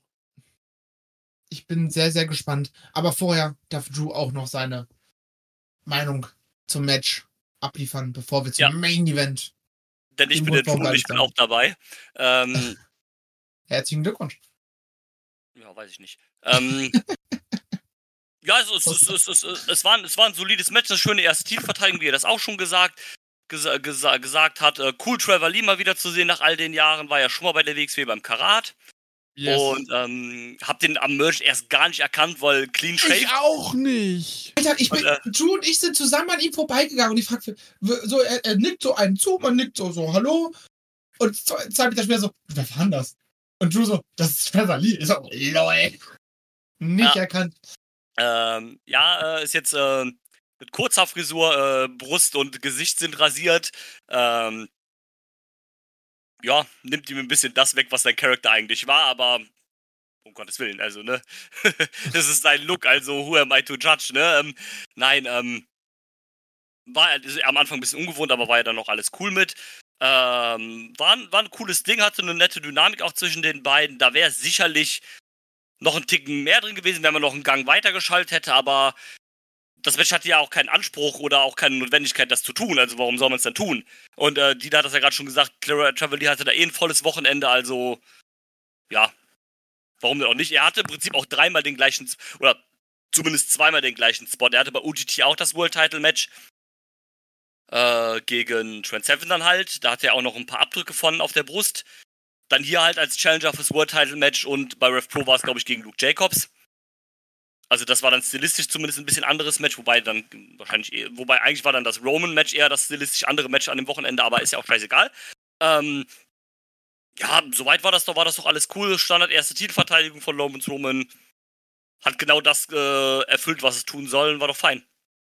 Ich bin sehr, sehr gespannt. Aber vorher darf Drew auch noch seine Meinung zum Match abliefern, bevor wir zum Ja. Main Event. Denn ich Den bin der Wohnbaum Drew und ich bin dann. auch dabei. Ähm, Herzlichen Glückwunsch. ja, weiß ich nicht. Ähm, ja, es, es, es, es, es, es, es, war ein, es war ein solides Match, eine schöne erste Titelverteidigung, wie er das auch schon gesagt, gesa gesa gesagt hat. Äh, cool, Trevor Lee mal wieder zu sehen nach all den Jahren, war ja schon mal bei der W X W beim Karat. Yes. Und ähm, hab den am Merch erst gar nicht erkannt, weil Clean Shave. Ich auch nicht. Alter, ich bin, Und, äh, Drew und ich sind zusammen an ihm vorbeigegangen und ich fragte, so, er, er nickt so einen zu, man nickt so, so, hallo. Und zwei, zwei Meter später so, wer war denn das? Und Drew so, das ist Trevor Lee. Ich so, lol. Nicht Ja. erkannt. Ähm, ja, äh, ist jetzt äh, mit kurzer Frisur, äh, Brust und Gesicht sind rasiert. Ähm, ja, nimmt ihm ein bisschen das weg, was sein Charakter eigentlich war, aber um Gottes Willen, also, ne? Das ist sein Look, also who am I to judge, ne? Ähm, nein, ähm, war ist am Anfang ein bisschen ungewohnt, aber war ja dann noch alles cool mit. Ähm, war, ein- war ein cooles Ding, hatte eine nette Dynamik auch zwischen den beiden. Da wäre sicherlich noch ein Ticken mehr drin gewesen, wenn man noch einen Gang weitergeschaltet hätte, aber das Match hatte ja auch keinen Anspruch oder auch keine Notwendigkeit, das zu tun. Also warum soll man es dann tun? Und äh, Dieter hat das ja gerade schon gesagt, Trevor Lee hatte da eh ein volles Wochenende, also ja, warum denn auch nicht? Er hatte im Prinzip auch dreimal den gleichen, oder zumindest zweimal den gleichen Spot. Er hatte bei U T T auch das World Title Match äh, gegen Trent Seven dann halt. Da hatte er auch noch ein paar Abdrücke von auf der Brust. Dann hier halt als Challenger fürs World Title Match und bei Rev Pro war es, glaube ich, gegen Luke Jacobs. Also das war dann stilistisch zumindest ein bisschen anderes Match, wobei dann wahrscheinlich, eh, wobei eigentlich war dann das Roman-Match eher das stilistisch andere Match an dem Wochenende, aber ist ja auch scheißegal. Ähm, ja, soweit war das doch, war das doch alles cool. Standard erste Titelverteidigung von Roman Roman. Hat genau das äh, erfüllt, was es tun soll, war doch fein.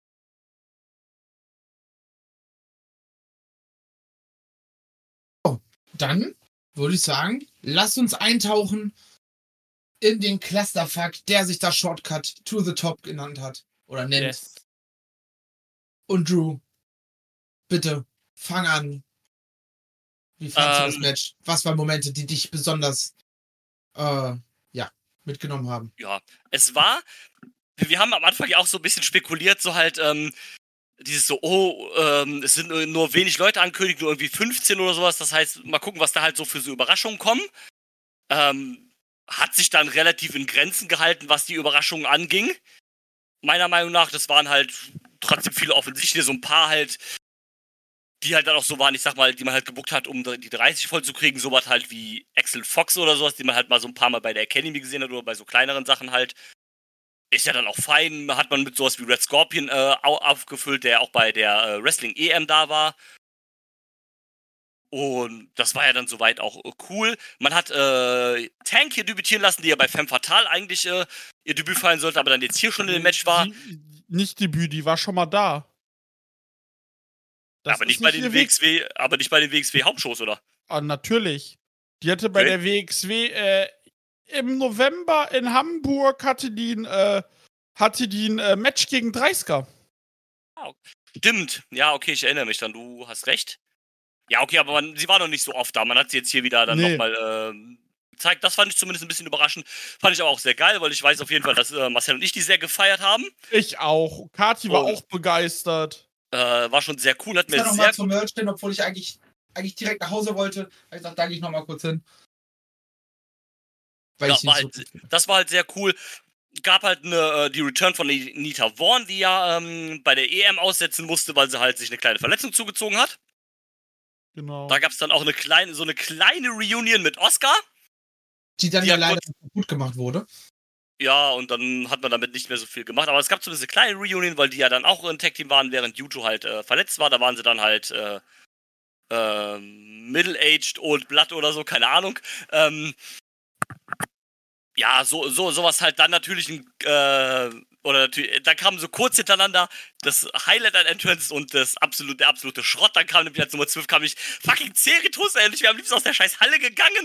Dann würde ich sagen, lass uns eintauchen in den Clusterfuck, der sich das Shortcut to the Top genannt hat. Oder nennt. Yes. Und Drew, bitte, fang an. Wie fandst du das Ähm. Match? Was waren Momente, die dich besonders äh, ja, mitgenommen haben? Ja, es war, wir haben am Anfang ja auch so ein bisschen spekuliert, so halt, ähm, dieses so, oh, ähm, es sind nur, nur wenig Leute angekündigt, nur irgendwie fünfzehn oder sowas. Das heißt, mal gucken, was da halt so für so Überraschungen kommen. Ähm, hat sich dann relativ in Grenzen gehalten, was die Überraschungen anging. Meiner Meinung nach, das waren halt trotzdem viele offensichtliche, so ein paar halt, die halt dann auch so waren, ich sag mal, die man halt gebuckt hat, um die dreißig voll zu kriegen. Sowas halt wie Axel Fox oder sowas, die man halt mal so ein paar Mal bei der Academy gesehen hat oder bei so kleineren Sachen halt. Ist ja dann auch fein, hat man mit sowas wie Red Scorpion äh, aufgefüllt, der auch bei der äh, Wrestling-E M da war. Und das war ja dann soweit auch äh, cool. Man hat äh, Tank hier debütieren lassen, die ja bei Femme Fatale eigentlich äh, ihr Debüt feiern sollte, aber dann jetzt hier schon in dem Match war. Die, nicht Debüt, die war schon mal da. Das aber ist nicht bei den ihr W X W, aber nicht bei den W X W-Hauptshows, oder? Ah, natürlich. Die hatte bei Okay. der W X W äh, im November in Hamburg hatte die ein, äh, hatte die ein äh, Match gegen dreißiger. Stimmt. Ja, okay, ich erinnere mich dann. Du hast recht. Ja, okay, aber man, sie war noch nicht so oft da. Man hat sie jetzt hier wieder dann Nee. nochmal ähm, gezeigt. Das fand ich zumindest ein bisschen überraschend. Fand ich aber auch sehr geil, weil ich weiß auf jeden Fall, dass äh, Marcel und ich die sehr gefeiert haben. Ich auch. Kati war Und- auch begeistert. Äh, war schon sehr cool, hat Ich mir kann noch sehr mal zum Merch hin, obwohl ich eigentlich, eigentlich direkt nach Hause wollte. Hab ich gesagt, da gehe ich noch mal kurz hin. Weil Ja, ich war ihn halt- so Das war halt sehr cool. Gab halt eine, äh, die Return von Nita Vaughn, die ja ähm, bei der E M aussetzen musste, weil sie halt sich eine kleine Verletzung zugezogen hat. Genau. Da gab es dann auch eine kleine, so eine kleine Reunion mit Oscar. die dann die ja hat leider gut gemacht wurde. Ja, und dann hat man damit nicht mehr so viel gemacht. Aber es gab zumindest eine kleine Reunion, weil die ja dann auch ein Tag-Team waren, während Yuto halt äh, verletzt war. Da waren sie dann halt äh, äh, Middle-Aged Old Blood oder so, keine Ahnung. Ähm, ja, so, so, sowas halt dann natürlich ein, äh, oder natürlich, da kamen so kurz hintereinander das Highlight an Entrance und das absolute, der absolute Schrott. Dann kam nämlich als Nummer zwölf kam ich fucking Ceritus, ey, und ich wäre am liebsten aus der scheiß Halle gegangen.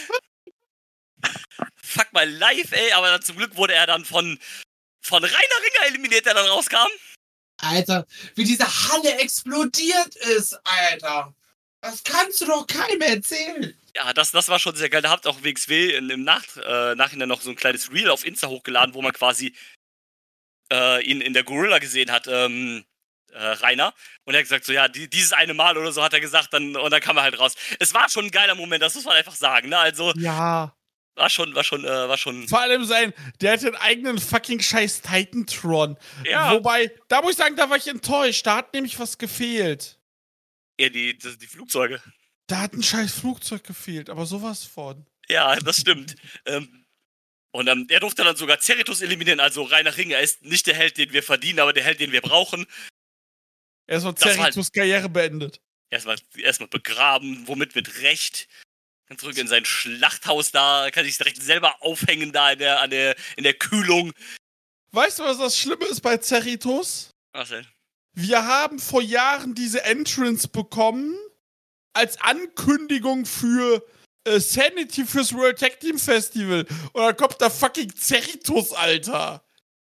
Fuck mal live, ey, aber dann zum Glück wurde er dann von, von Rainer Ringer eliminiert, der dann rauskam. Alter, wie diese Halle explodiert ist, Alter. Das kannst du doch keinem erzählen. Ja, das, das war schon sehr geil. Da habt auch W X W in, im Nach, äh, Nachhinein noch so ein kleines Reel auf Insta hochgeladen, wo man quasi äh, ihn in der Gorilla gesehen hat, ähm, äh, Rainer. Und er hat gesagt, so ja, die, dieses eine Mal oder so hat er gesagt, dann, und dann kam er halt raus. Es war schon ein geiler Moment, das muss man einfach sagen, ne? Also, Ja. war schon, war schon, äh, war schon. Vor allem sein, der hat den eigenen fucking scheiß Titantron. Ja. Wobei, da muss ich sagen, da war ich enttäuscht. Da hat nämlich was gefehlt. Ja, die, die, die Flugzeuge. Da hat ein scheiß Flugzeug gefehlt, aber sowas von. Ja, das stimmt. ähm, und ähm, er durfte dann sogar Cerritos eliminieren, also Rainer Ring. Er ist nicht der Held, den wir verdienen, aber der Held, den wir brauchen. Erstmal Das war Cerritos halt- Karriere beendet. Erstmal, erstmal begraben, womit mit Recht. Kann zurück in sein Schlachthaus da, kann sich direkt selber aufhängen da in der, an der, in der Kühlung. Weißt du, was das Schlimme ist bei Cerritos? Was denn? Wir haben vor Jahren diese Entrance bekommen als Ankündigung für äh, Sanity fürs World Tag Team Festival. Und dann kommt da fucking Cerritos, Alter.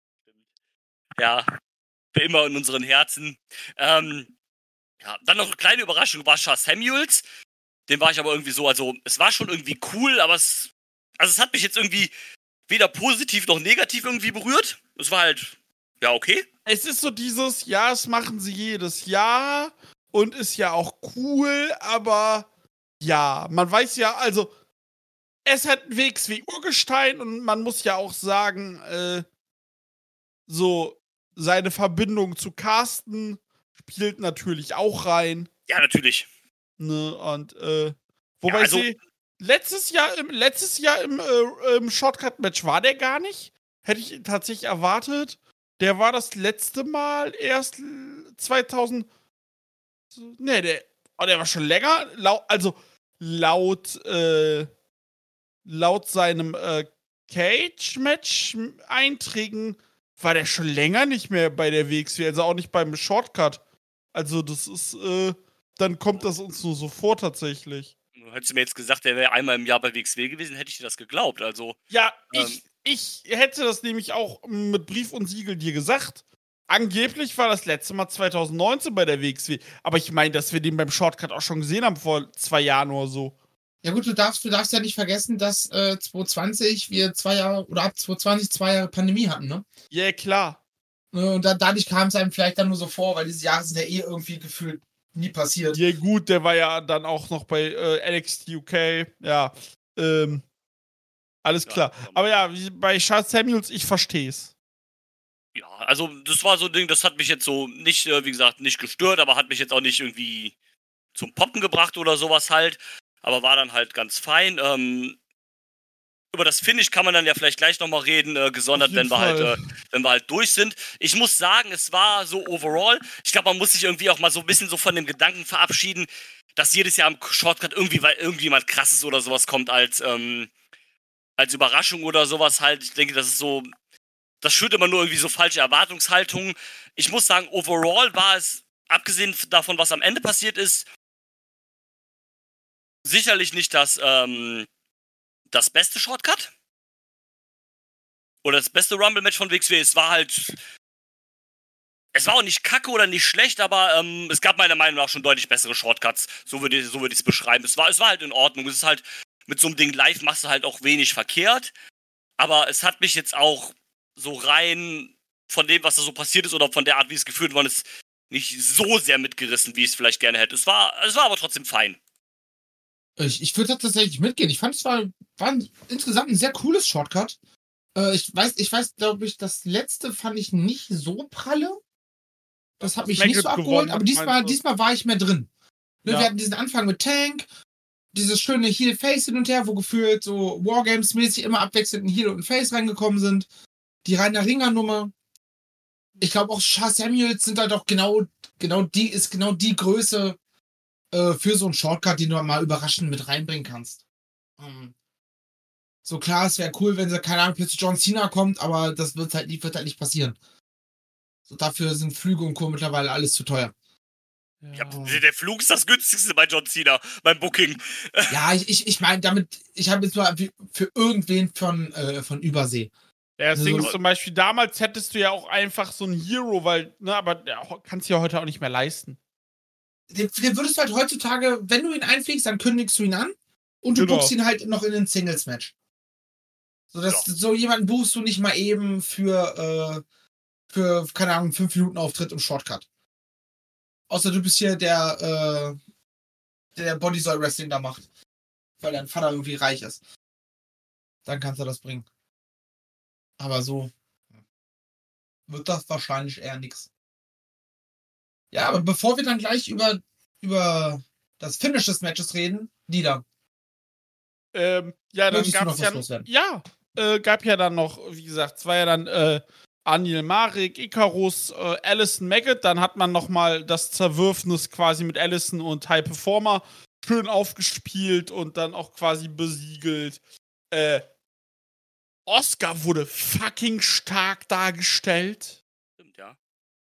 Ja, für immer in unseren Herzen. Ähm, ja, dann noch eine kleine Überraschung war Char Samuels. Den war ich aber irgendwie so, also es war schon irgendwie cool, aber es, also es hat mich jetzt irgendwie weder positiv noch negativ irgendwie berührt. Es war halt, ja, okay. Es ist so dieses, ja, das machen sie jedes Jahr und ist ja auch cool, aber ja, man weiß ja, also es hat einen W X W-Urgestein und man muss ja auch sagen, äh, so seine Verbindung zu Carsten spielt natürlich auch rein. Ja, natürlich. Ne, und, äh, wobei Ja, also- sie letztes Jahr im, letztes Jahr im, äh, im Shortcut-Match war der gar nicht. Hätte ich tatsächlich erwartet. Der war das letzte Mal erst zweitausend. Ne, der, oh, der war schon länger. Lau, also, laut, äh, laut seinem, äh, Cage-Match-Einträgen war der schon länger nicht mehr bei der W X W, also auch nicht beim Shortcut. Also, das ist, äh, dann kommt das uns nur so vor, tatsächlich. Hättest du mir jetzt gesagt, der wäre einmal im Jahr bei W X W gewesen, hätte ich dir das geglaubt. Also, Ja, Ähm. ich, ich hätte das nämlich auch mit Brief und Siegel dir gesagt. Angeblich war das letzte Mal zwanzig neunzehn bei der W X W. Aber ich meine, dass wir den beim Shortcut auch schon gesehen haben vor zwei Jahren oder so. Ja gut, du darfst, du darfst ja nicht vergessen, dass äh, zwanzig zwanzig wir zwei Jahre, oder ab zwanzig zwanzig zwei Jahre Pandemie hatten, ne? Ja, yeah, klar. Ne, Und da, dadurch kam es einem vielleicht dann nur so vor, weil diese Jahre sind ja eh irgendwie gefühlt nie passiert. Ja, gut, der war ja dann auch noch bei äh, N X T U K. Ja, ähm, alles Ja, klar. ähm. Aber ja, wie bei Charles Samuels, ich versteh's. ja, also das war so ein Ding, das hat mich jetzt so nicht, äh, wie gesagt, nicht gestört, aber hat mich jetzt auch nicht irgendwie zum Poppen gebracht oder sowas halt. Aber war dann halt ganz fein. Ähm, über das Finish kann man dann ja vielleicht gleich nochmal reden, äh, gesondert, Auf jeden wenn wir, halt, Fall. äh, wenn wir halt durch sind. Ich muss sagen, es war so overall, ich glaube, man muss sich irgendwie auch mal so ein bisschen so von dem Gedanken verabschieden, dass jedes Jahr im Shortcut irgendwie, weil irgendjemand krasses oder sowas kommt als, ähm, als Überraschung oder sowas halt. Ich denke, das ist so, das schürt immer nur irgendwie so falsche Erwartungshaltungen. Ich muss sagen, overall war es, abgesehen davon, was am Ende passiert ist, sicherlich nicht das, ähm, das beste Shortcut. Oder das beste Rumble-Match von W X W. Es war halt. Es war auch nicht kacke oder nicht schlecht, aber ähm, es gab meiner Meinung nach schon deutlich bessere Shortcuts. So würde ich es so würd beschreiben. Es war, es war halt in Ordnung. Es ist halt, mit so einem Ding live machst du halt auch wenig verkehrt. Aber es hat mich jetzt auch so rein von dem, was da so passiert ist oder von der Art, wie es geführt worden ist, nicht so sehr mitgerissen, wie ich es vielleicht gerne hätte. Es war, es war aber trotzdem fein. Ich, ich würde tatsächlich mitgehen. Ich fand es war, war ein, insgesamt ein sehr cooles Shortcut. Äh, ich weiß, ich weiß, glaube ich, das letzte fand ich nicht so pralle. Das hat Das mich Maggot nicht so abgeholt, gewonnen, aber diesmal, meinst du? diesmal war ich mehr drin. Ne, Ja. Wir hatten diesen Anfang mit Tank, dieses schöne Heel-Face hin und her, wo gefühlt so Wargames-mäßig immer abwechselnd ein Heel und ein Face reingekommen sind. Die Rainer Ringer-Nummer. Ich glaube auch Char Samuels sind halt auch genau, genau die, ist genau die Größe äh, für so einen Shortcut, den du mal überraschend mit reinbringen kannst. Ähm, so klar, es wäre cool, wenn sie, keine Ahnung, plötzlich John Cena kommt, aber das wird halt, nicht- wird halt nicht passieren. So, dafür sind Flüge und Co. mittlerweile alles zu teuer. Ja, der Flug ist das günstigste bei John Cena, beim Booking. Ja, ich, ich, ich meine, damit, ich habe jetzt mal für irgendwen von, äh, von Übersee. Ja, das Ding Also- ist zum Beispiel, damals hättest du ja auch einfach so einen Hero, weil, ne, aber der kannst du ja heute auch nicht mehr leisten. den, den würdest du halt heutzutage, wenn du ihn einfliegst, dann kündigst du ihn an und du Genau. buchst ihn halt noch in ein Singles-Match. So, dass, Ja. so jemanden buchst du nicht mal eben für, äh, für, keine Ahnung, fünf Minuten Auftritt im Shortcut. Außer du bist hier der, äh, der Bodysoil-Wrestling da macht. Weil dein Vater irgendwie reich ist. Dann kannst du das bringen. Aber so wird das wahrscheinlich eher nix. Ja, aber bevor wir dann gleich über, über das Finish des Matches reden, Lieder. Ähm, ja, dann Möchtest du gab's noch was ja, loswerden? ja, äh, gab ja dann noch, wie gesagt, es war ja dann äh, Anil Marek, Icarus, äh, Allison Maggot, dann hat man nochmal das Zerwürfnis quasi mit Allison und High Performer schön aufgespielt und dann auch quasi besiegelt. Äh, Oscar wurde fucking stark dargestellt. Stimmt, ja.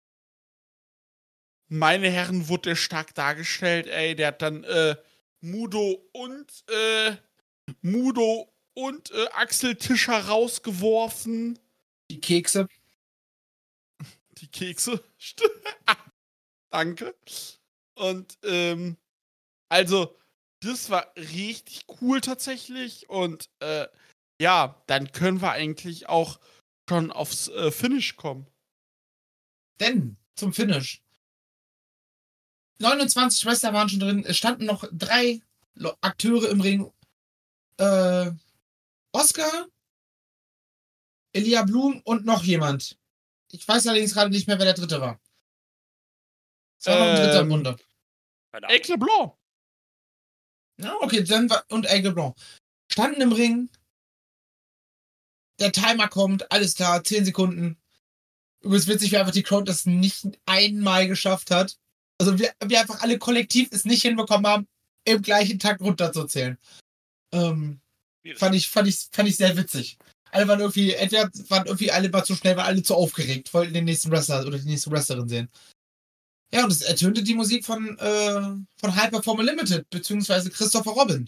Meine Herren, wurde der stark dargestellt, ey, der hat dann äh, Mudo und äh, Mudo und äh, Axel Tischer rausgeworfen. Die Kekse. Die Kekse. Stimmt. Danke. Und, ähm, also, das war richtig cool tatsächlich. Und, äh, ja, dann können wir eigentlich auch schon aufs äh, Finish kommen. Denn zum Finish. neunundzwanzig Wrestler waren schon drin. Es standen noch drei Lo- Akteure im Ring. Äh, Oscar, Elia Blum und noch jemand. Ich weiß allerdings gerade nicht mehr, wer der dritte war. Es war noch ein dritter im Ähm, Bunde. Keine Ahnung. Aigle Blanc. Ja, okay, dann war, und Aigle Blanc. Standen im Ring. Der Timer kommt, alles klar, zehn Sekunden. Übrigens witzig, wie einfach die Crowd das nicht einmal geschafft hat. Also wir, wir einfach alle kollektiv es nicht hinbekommen haben, im gleichen Takt runterzuzählen. Ähm, Wie das- fand ich, fand ich, fand ich sehr witzig. Alle waren irgendwie, entweder waren irgendwie alle mal zu schnell, waren alle zu aufgeregt, wollten den nächsten Wrestler oder die nächste Wrestlerin sehen. Ja, und es ertönte die Musik von, äh, von High Performer Limited, beziehungsweise Christopher Robin.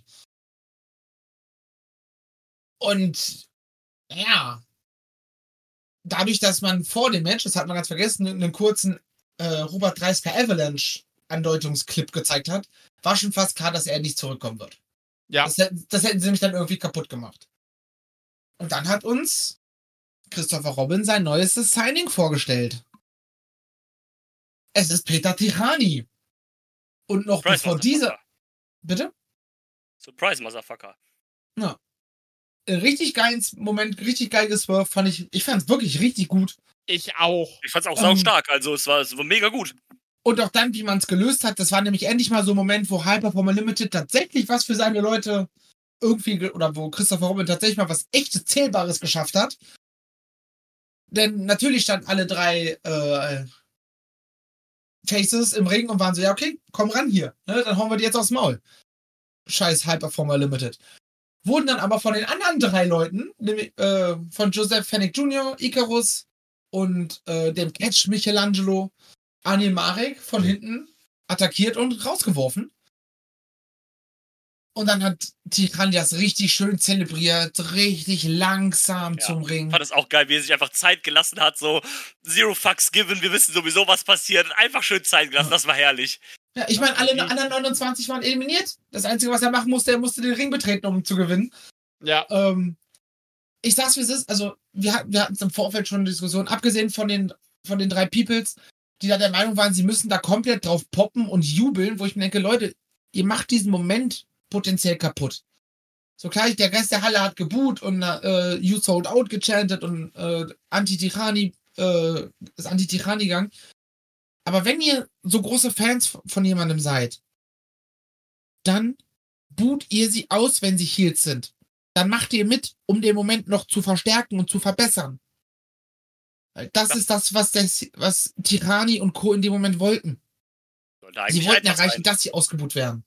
Und, ja, dadurch, dass man vor dem Match, das hat man ganz vergessen, einen kurzen äh, Robert Dreisker Avalanche Andeutungsclip gezeigt hat, war schon fast klar, dass er nicht zurückkommen wird. Ja. Das, hätten- das hätten sie nämlich dann irgendwie kaputt gemacht. Und dann hat uns Christopher Robin sein neuestes Signing vorgestellt. Es ist Peter Tirani. Und noch Surprise, bevor dieser... Motherfucker. Bitte? Surprise, Motherfucker. Ein richtig geiles Moment, richtig geil geswerft, fand ich, ich fand es wirklich richtig gut. Ich auch. Ich fand's auch Ähm, sau stark, also es war, es war mega gut. Und auch dann, wie man es gelöst hat, das war nämlich endlich mal so ein Moment, wo High Performer Limited tatsächlich was für seine Leute irgendwie, ge- oder wo Christopher Robin tatsächlich mal was echtes Zählbares geschafft hat. Denn natürlich standen alle drei äh, Faces im Ring und waren so, ja okay, komm ran hier, ne, dann hauen wir die jetzt aufs Maul. Scheiß High Performer Limited. Wurden dann aber von den anderen drei Leuten, nämlich äh, von Joseph Fennick Junior, Icarus und äh, dem Catch Michelangelo, Anil Marek von hinten attackiert und rausgeworfen. Und dann hat Tirani das richtig schön zelebriert, richtig langsam Ja. zum Ring. Ich fand es auch geil, wie er sich einfach Zeit gelassen hat, so zero fucks given, wir wissen sowieso, was passiert. Einfach schön Zeit gelassen, das war herrlich. Ja, ich meine, alle anderen neunundzwanzig waren eliminiert. Das Einzige, was er machen musste, er musste den Ring betreten, um zu gewinnen. Ja. Ähm, ich sag's, wie es ist. Also, wir, hatten- wir hatten es im Vorfeld schon eine Diskussion, abgesehen von den, von den drei Peoples, die da der Meinung waren, sie müssen da komplett drauf poppen und jubeln, wo ich mir denke, Leute, ihr macht diesen Moment potenziell kaputt. So klar, der Rest der Halle hat geboot und äh, You Sold Out gechantet und äh, Anti-Tirani, äh, ist Anti-Tirani gegangen. Aber wenn ihr so große Fans von jemandem seid, dann boot ihr sie aus, wenn sie Heels sind. Dann macht ihr mit, um den Moment noch zu verstärken und zu verbessern. Weil Das Ja. ist das, was, der, was Tirani und Co. in dem Moment wollten. Sollte Sie eigentlich wollten einfach erreichen, sein. dass sie ausgebuht werden.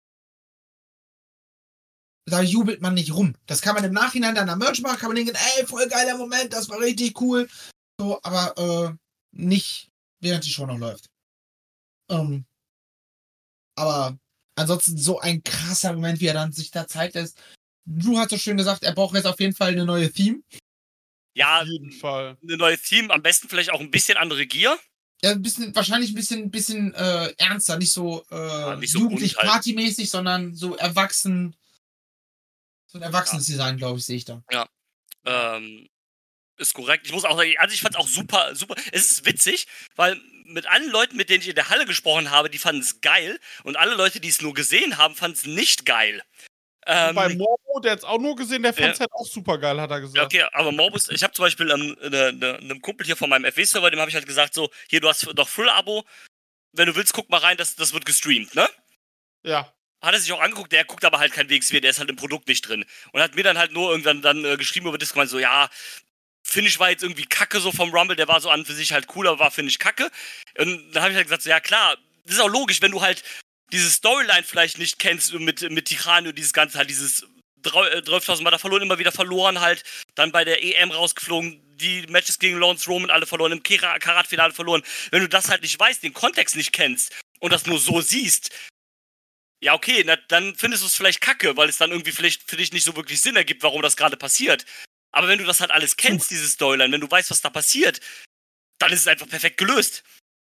Da jubelt man nicht rum. Das kann man im Nachhinein dann am Merch machen, kann man denken, ey, voll geiler Moment, das war richtig cool. So, aber äh, nicht, während die Show noch läuft. Ähm, aber ansonsten so ein krasser Moment, wie er dann sich da Zeit lässt. Drew hat so schön gesagt, er braucht jetzt auf jeden Fall eine neue Theme. Ja, Auf jeden Fall. eine neue Theme, am besten vielleicht auch ein bisschen andere Gear. Ja, ein bisschen, wahrscheinlich ein bisschen, bisschen äh, ernster, nicht so, äh, Ja, nicht so jugendlich bunt halt. partymäßig, sondern so erwachsen. So ein erwachsenes Design, glaube ich, sehe ich da. Ja. Ähm, ist korrekt. Ich muss auch sagen, also ich fand es auch super, super. Es ist witzig, weil mit allen Leuten, mit denen ich in der Halle gesprochen habe, die fanden es geil. Und alle Leute, die es nur gesehen haben, fanden es nicht geil. Ähm, Bei Morbo, der hat es auch nur gesehen, der fand es Ja. halt auch super geil, hat er Ja, gesagt. okay, aber Morbus, ich habe zum Beispiel ähm, ne, ne, einem Kumpel hier von meinem F W-Server, dem habe ich halt gesagt, so, hier, du hast doch Full-Abo, wenn du willst, guck mal rein, das, das wird gestreamt, ne? Ja. Hat er sich auch angeguckt, der guckt aber halt kein W X W, der ist halt im Produkt nicht drin. Und hat mir dann halt nur irgendwann dann äh, geschrieben über Discord, so, ja, Finish war jetzt irgendwie kacke so vom Rumble, der war so an für sich halt cool, aber war Finish kacke. Und dann habe ich halt gesagt, so, ja klar, das ist auch logisch, wenn du halt diese Storyline vielleicht nicht kennst mit, mit Tiranio, dieses Ganze halt, dieses zwölftausend Mal da verloren, immer wieder verloren halt, dann bei der E M rausgeflogen, die Matches gegen Lawrence Roman alle verloren, im Karat-Finale verloren. Wenn du das halt nicht weißt, den Kontext nicht kennst und das nur so siehst, ja okay, na, dann findest du es vielleicht kacke, weil es dann irgendwie vielleicht für dich nicht so wirklich Sinn ergibt, warum das gerade passiert. Aber wenn du das halt alles kennst, diese Storyline, wenn du weißt, was da passiert, dann ist es einfach perfekt gelöst.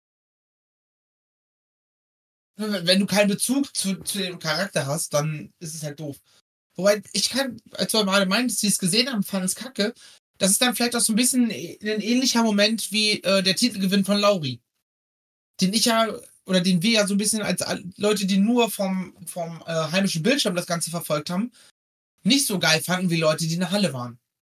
Wenn du keinen Bezug zu, zu dem Charakter hast, dann ist es halt doof. Wobei, ich kann, als wir mal meinen, dass sie es gesehen haben, fanden es kacke. Das ist dann vielleicht auch so ein bisschen ein ähnlicher Moment wie äh, der Titelgewinn von Lauri. Den ich ja, oder den wir ja so ein bisschen als Leute, die nur vom, vom äh, heimischen Bildschirm das Ganze verfolgt haben, nicht so geil fanden wie Leute, die in der Halle waren.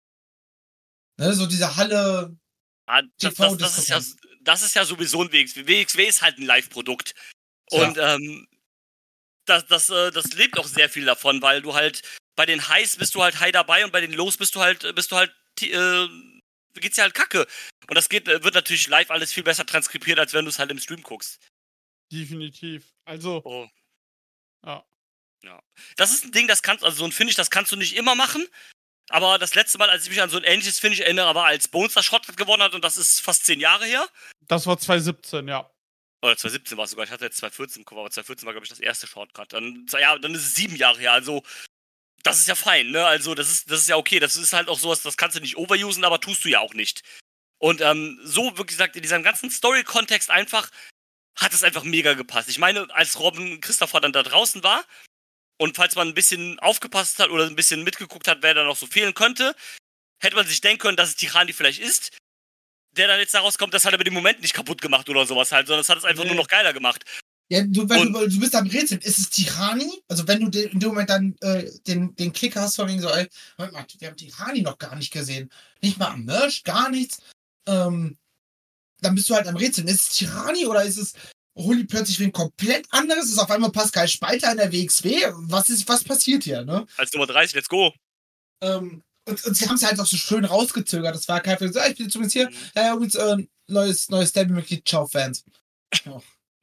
Ne, so diese Halle. Ja, das, das, das, ist ja, das ist ja sowieso ein W X W. W X W ist halt ein Live-Produkt. Und ja. ähm, das, das, äh, das lebt auch sehr viel davon, weil du halt bei den Highs bist du halt high dabei und bei den Lows bist du halt, bist du halt, äh, geht's ja halt kacke. Und das geht, wird natürlich live alles viel besser transkribiert, als wenn du es halt im Stream guckst. Definitiv. Also. Oh. Ja. Ja. Das ist ein Ding, das kannst, also so ein Finish, das kannst du nicht immer machen. Aber das letzte Mal, als ich mich an so ein ähnliches Finish erinnere, war, als Bones das Shotcut gewonnen hat, und das ist fast zehn Jahre her. Das war zwanzig siebzehn, ja. Oder zwanzig siebzehn war es sogar. Ich hatte jetzt zwanzig vierzehn im Kopf, aber zwanzig vierzehn war, glaube ich, das erste Shortcut. Dann, ja, dann ist es sieben Jahre her. Also, das ist ja fein, ne? Also, das ist, das ist ja okay. Das ist halt auch sowas, das kannst du nicht overusen, aber tust du ja auch nicht. Und ähm, so, wirklich gesagt, in diesem ganzen Story-Kontext einfach, hat es einfach mega gepasst. Ich meine, als Robin Christopher dann da draußen war, und falls man ein bisschen aufgepasst hat oder ein bisschen mitgeguckt hat, wer da noch so fehlen könnte, hätte man sich denken können, dass es Tirani vielleicht ist, der dann jetzt da rauskommt, das hat er mit dem Moment nicht kaputt gemacht oder sowas halt, sondern das hat es einfach nee. nur noch geiler gemacht. Ja, du, weil du, du bist am Rätseln. Ist es Tirani? Also wenn du de, in dem Moment dann äh, den, den Klick hast von wegen so, ey, Moment mal, wir haben Tirani noch gar nicht gesehen. Nicht mal am Merch, gar nichts. Ähm, dann bist du halt am Rätseln. Ist es Tirani oder ist es Holy plötzlich wen komplett anderes? Ist auf einmal Pascal Speiter in der W X W? Was ist, was passiert hier, ne? Als Nummer dreißig, let's go. Ähm, und, und sie haben es halt auch so schön rausgezögert. Das war kein Fall, so, ich bin jetzt übrigens hier. Mhm. Ja, übrigens, äh, neues, neues Stable-Mitglied, ciao, Fans. Ja.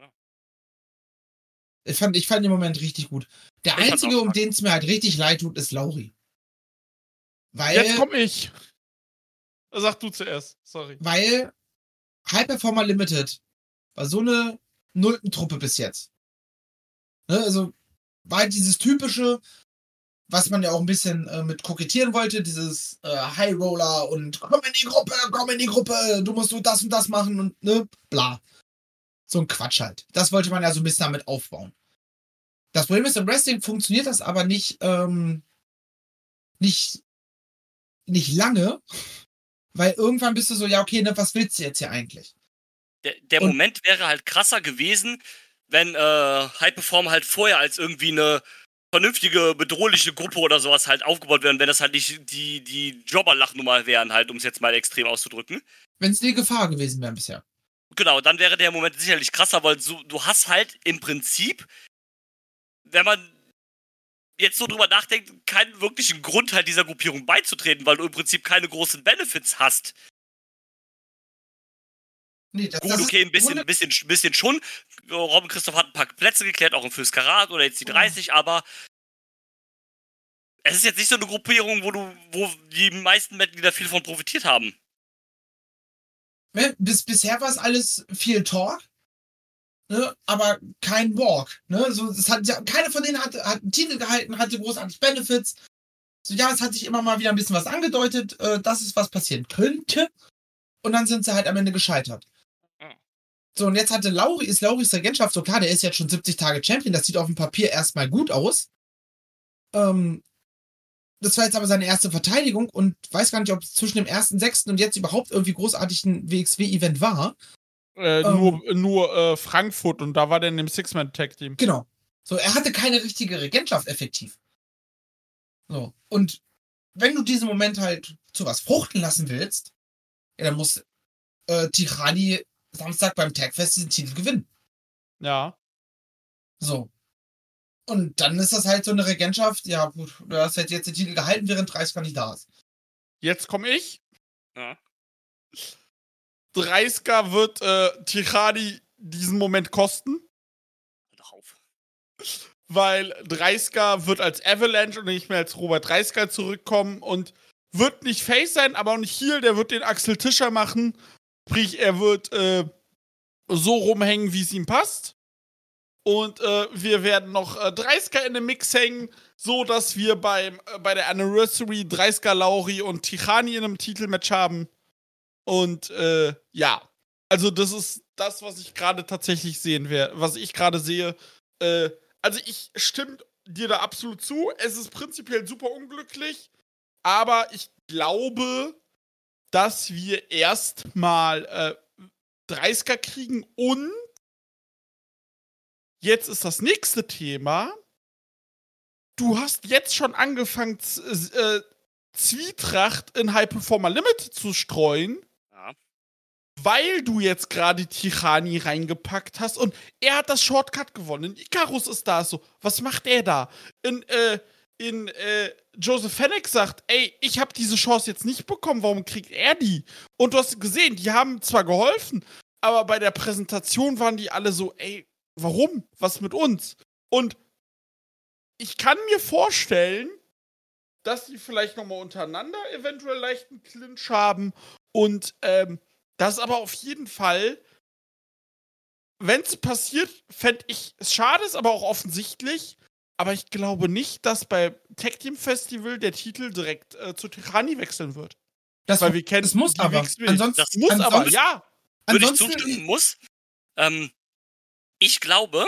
Ich fand, ich fand den Moment richtig gut. Der ich einzige, um den es mir halt richtig leid tut, ist Lauri. Weil, jetzt komm ich. Sag du zuerst, sorry. Weil High Performer Limited war so eine Nulltentruppe bis jetzt. Ne, also war halt dieses typische, was man ja auch ein bisschen äh, mit kokettieren wollte, dieses äh, High Roller und komm in die Gruppe, komm in die Gruppe, du musst du das und das machen und ne, bla. So ein Quatsch halt. Das wollte man ja so ein bisschen damit aufbauen. Das Problem ist, im Wrestling funktioniert das aber nicht, ähm, nicht, nicht lange, weil irgendwann bist du so, ja okay, ne, was willst du jetzt hier eigentlich? Der, der Moment wäre halt krasser gewesen, wenn äh, High Performer halt vorher als irgendwie eine vernünftige, bedrohliche Gruppe oder sowas halt aufgebaut wären, wenn das halt nicht die, die Jobber-Lachnummer wären, halt, um es jetzt mal extrem auszudrücken. Wenn es eine Gefahr gewesen wäre bisher. Genau, dann wäre der Moment sicherlich krasser, weil so, du hast halt im Prinzip, wenn man jetzt so drüber nachdenkt, keinen wirklichen Grund halt dieser Gruppierung beizutreten, weil du im Prinzip keine großen Benefits hast. Nee, das, Gut, das okay, ein bisschen, bisschen, bisschen schon. Robin Christoph hat ein paar Plätze geklärt, auch fürs Karat oder jetzt die dreißig, oh. aber es ist jetzt nicht so eine Gruppierung, wo du, wo die meisten Mitglieder viel von profitiert haben. Ne, bis, bisher war es alles viel Talk, ne, aber kein Walk. Ne? So, das hat, keiner von denen hat, hat einen Titel gehalten, hatte großartig Benefits. So, ja, es hat sich immer mal wieder ein bisschen was angedeutet, äh, dass es was passieren könnte. Und dann sind sie halt am Ende gescheitert. So, und jetzt hatte Lauri, ist Lauris Regentschaft, so klar, der ist jetzt schon siebzig Tage Champion, das sieht auf dem Papier erstmal gut aus. Ähm, das war jetzt aber seine erste Verteidigung und weiß gar nicht, ob es zwischen dem ersten sechsten und jetzt überhaupt irgendwie großartig ein W X W-Event war. Äh, ähm, nur nur äh, Frankfurt und da war der in dem Six-Man-Tag-Team. Genau. So, er hatte keine richtige Regentschaft effektiv. So, und wenn du diesen Moment halt zu was fruchten lassen willst, ja, dann muss äh, Tirani Samstag beim Tagfest diesen Titel gewinnen. Ja. So. Und dann ist das halt so eine Regentschaft, ja gut, du hast halt jetzt den Titel gehalten, während dreißig gar nicht da ist. Jetzt komme ich. Ja. dreißiger wird äh, Tirani diesen Moment kosten, Doch auf. weil dreißiger wird als Avalanche und nicht mehr als Robert dreißiger zurückkommen und wird nicht Face sein, aber auch nicht Heel, der wird den Axel Tischer machen. Sprich, er wird äh, so rumhängen, wie es ihm passt. Und äh, wir werden noch äh, dreißiger in den Mix hängen, so dass wir beim, äh, bei der Anniversary dreißiger Lauri und Tirani in einem Titelmatch haben. Und äh, ja, also das ist das, was ich gerade tatsächlich sehen werde, was ich gerade sehe. Äh, also ich stimme dir da absolut zu. Es ist prinzipiell super unglücklich, aber ich glaube, dass wir erstmal äh, dreißiger kriegen und jetzt ist das nächste Thema. Du hast jetzt schon angefangen, Z- äh, Zwietracht in High Performer Limited zu streuen, Ja. weil du jetzt gerade Tirani reingepackt hast und er hat das Shortcut gewonnen. Icarus ist da so. Was macht er da? In, äh, in, äh, Joseph Fennec sagt, ey, ich habe diese Chance jetzt nicht bekommen, warum kriegt er die? Und du hast gesehen, die haben zwar geholfen, aber bei der Präsentation waren die alle so, ey, warum? Was mit uns? Und ich kann mir vorstellen, dass die vielleicht nochmal untereinander eventuell leichten Clinch haben und ähm, das aber auf jeden Fall, wenn es passiert, fände ich es schade, ist aber auch offensichtlich, aber ich glaube nicht, dass bei Tag Team Festival der Titel direkt äh, zu Tirani wechseln wird. Das, Weil wir kennen das muss die aber. W X W. Ansonsten, Das Muss aber, ansonsten, ja. Würde ich ansonsten, zustimmen, muss. Ähm, ich glaube,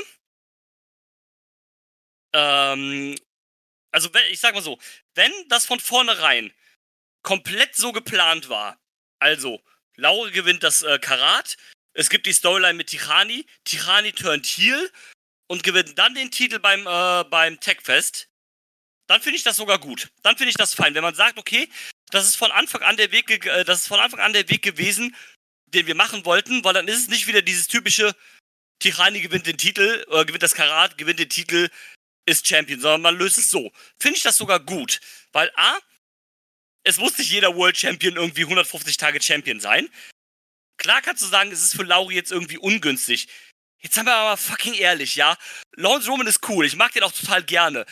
ähm, also wenn, ich sag mal so, wenn das von vornherein komplett so geplant war, also Laure gewinnt das äh, Karat, es gibt die Storyline mit Tirani, Tirani turnt heel und gewinnt dann den Titel beim, äh, beim Tagfest, dann finde ich das sogar gut. Dann finde ich das fein, wenn man sagt, okay, das ist von Anfang an der Weg, ge- äh, das ist von Anfang an der Weg gewesen, den wir machen wollten, weil dann ist es nicht wieder dieses typische Tirani gewinnt den Titel, äh, gewinnt das Karat, gewinnt den Titel, ist Champion, sondern man löst es so. Finde ich das sogar gut, weil A, es muss nicht jeder World Champion irgendwie hundertfünfzig Tage Champion sein. Klar kannst du sagen, es ist für Lauri jetzt irgendwie ungünstig. Jetzt haben wir aber mal fucking ehrlich, ja? Lawrence Roman ist cool, ich mag den auch total gerne.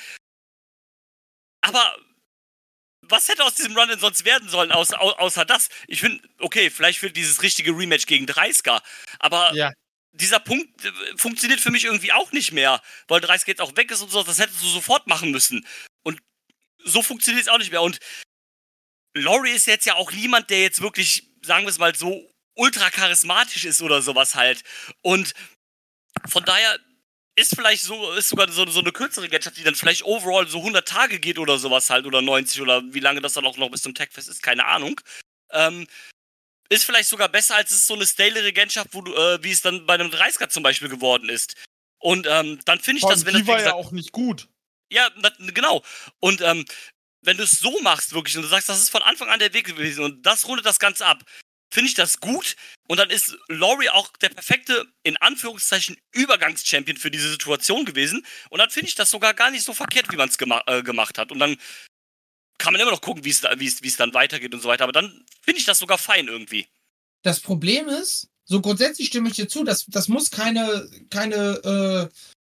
Aber was hätte aus diesem Run denn sonst werden sollen, außer, au- außer das? Ich finde, okay, vielleicht für dieses richtige Rematch gegen dreißiger, aber Ja. dieser Punkt äh, funktioniert für mich irgendwie auch nicht mehr, weil dreißiger jetzt auch weg ist und so, das hättest du sofort machen müssen. Und so funktioniert es auch nicht mehr. Und Laurie ist jetzt ja auch niemand, der jetzt wirklich, sagen wir es mal so, ultra charismatisch ist oder sowas halt. Und von daher ist vielleicht so, ist sogar so, so eine kürzere Regentschaft, die dann vielleicht overall so hundert Tage geht oder sowas halt, oder neunzig oder wie lange das dann auch noch bis zum Tagfest ist, keine Ahnung. Ähm, ist vielleicht sogar besser, als es so eine stale Regentschaft, wo du, äh, wie es dann bei einem dreißiger zum Beispiel geworden ist. Und ähm, dann finde ich Vor das, allem, wenn die das, wie war ja gesagt, auch nicht gut. ja, na, genau. Und ähm, wenn du es so machst, wirklich, und du sagst, das ist von Anfang an der Weg gewesen und das rundet das Ganze ab, finde ich das gut. Und dann ist Laurie auch der perfekte, in Anführungszeichen, Übergangs-Champion für diese Situation gewesen. Und dann finde ich das sogar gar nicht so verkehrt, wie man es gema- äh, gemacht hat. Und dann kann man immer noch gucken, wie es da- wie es wie es dann weitergeht und so weiter. Aber dann finde ich das sogar fein irgendwie. das Problem ist, so grundsätzlich stimme ich dir zu, das, das muss keine, keine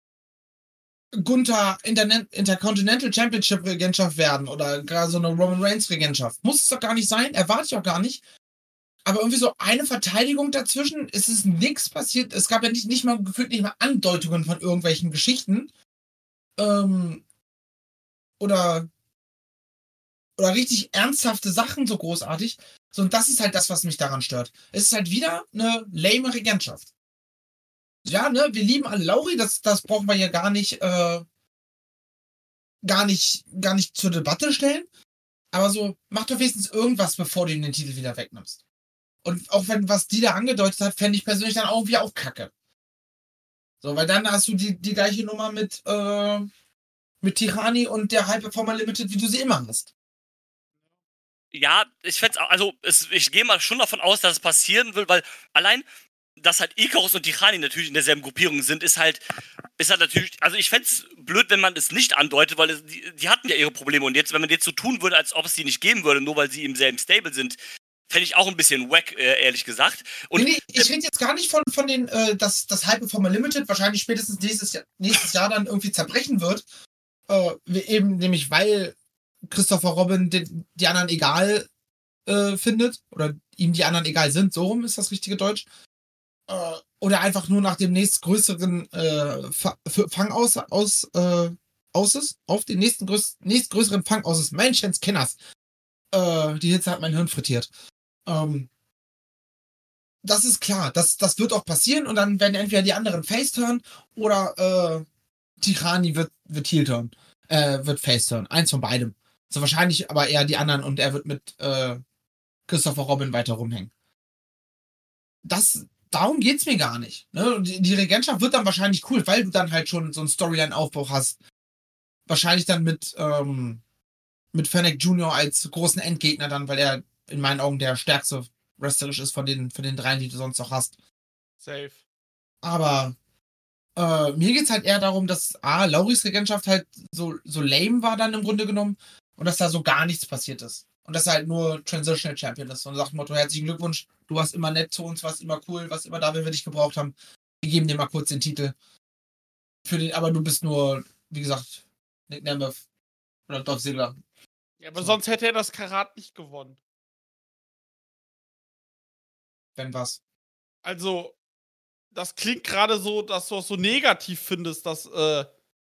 äh, Gunther Internet, Intercontinental Championship Regentschaft werden oder gar so eine Roman Reigns Regentschaft. Muss es doch gar nicht sein, erwarte ich auch gar nicht. Aber irgendwie so eine Verteidigung dazwischen, es ist nichts passiert. Es gab ja nicht, nicht mal gefühlt nicht mal Andeutungen von irgendwelchen Geschichten. Ähm, oder, oder richtig ernsthafte Sachen so großartig. So, und das ist halt das, was mich daran stört. Es ist halt wieder eine lame Regentschaft. ja, ne, wir lieben alle Lauri, das, das brauchen wir ja gar nicht, äh, gar nicht, gar nicht zur Debatte stellen. Aber so, mach doch wenigstens irgendwas, bevor du ihm den Titel wieder wegnimmst. Und auch wenn, was die da angedeutet hat, fände ich persönlich dann auch irgendwie auch kacke. So, weil dann hast du die, die gleiche Nummer mit, äh, mit Tirani und der High Performer Limited, wie du sie immer hast. Ja, ich fänd's auch, also es, ich gehe mal schon davon aus, dass es passieren will, weil allein, dass halt Icarus und Tirani natürlich in derselben Gruppierung sind, ist halt, ist halt natürlich, also ich fänd's blöd, wenn man es nicht andeutet, weil es, die, die hatten ja ihre Probleme und jetzt, wenn man jetzt so tun würde, als ob es die nicht geben würde, nur weil sie im selben Stable sind, fände ich auch ein bisschen wack, äh, ehrlich gesagt. Und nee, nee, ich rede jetzt gar nicht von, von den, äh, dass das High Performer Limited wahrscheinlich spätestens nächstes Jahr, nächstes Jahr dann irgendwie zerbrechen wird. Äh, eben nämlich, weil Christopher Robin den, die anderen egal äh, findet oder ihm die anderen egal sind, so rum ist das richtige Deutsch. Äh, oder einfach nur nach dem nächstgrößeren äh, Fang aus, aus, äh, aus ist, auf den nächsten größ, nächstgrößeren Fang aus ist. Menschens Kenners. Äh, die Hitze hat mein Hirn frittiert. Ähm, das ist klar, das, das wird auch passieren und dann werden entweder die anderen Face-Turn oder äh, Tirani wird, wird Heel-Turn. Äh, wird Face-Turn. Eins von beidem. So wahrscheinlich aber eher die anderen und er wird mit äh, Christopher Robin weiter rumhängen. Das, darum geht's mir gar nicht. Ne? Die, die Regentschaft wird dann wahrscheinlich cool, weil du dann halt schon so einen Storyline-Aufbau hast. Wahrscheinlich dann mit, ähm, mit Fennec Junior als großen Endgegner dann, weil er in meinen Augen der stärkste wrestlerisch ist von den, von den dreien, die du sonst noch hast. Safe. Aber äh, mir geht's halt eher darum, dass A, Lauris Regentschaft halt so, so lame war dann im Grunde genommen und dass da so gar nichts passiert ist. Und dass er halt nur Transitional Champion ist und sagt Motto, herzlichen Glückwunsch, du warst immer nett zu uns, warst immer cool, warst immer da, wenn wir dich gebraucht haben. Wir geben dir mal kurz den Titel. Für den, aber du bist nur, wie gesagt, Nick Nemeth oder Dolph Ziggler. Ja, aber So. sonst hätte er das Karat nicht gewonnen. Wenn was. Also, das klingt gerade so, dass du es so negativ findest, dass, äh,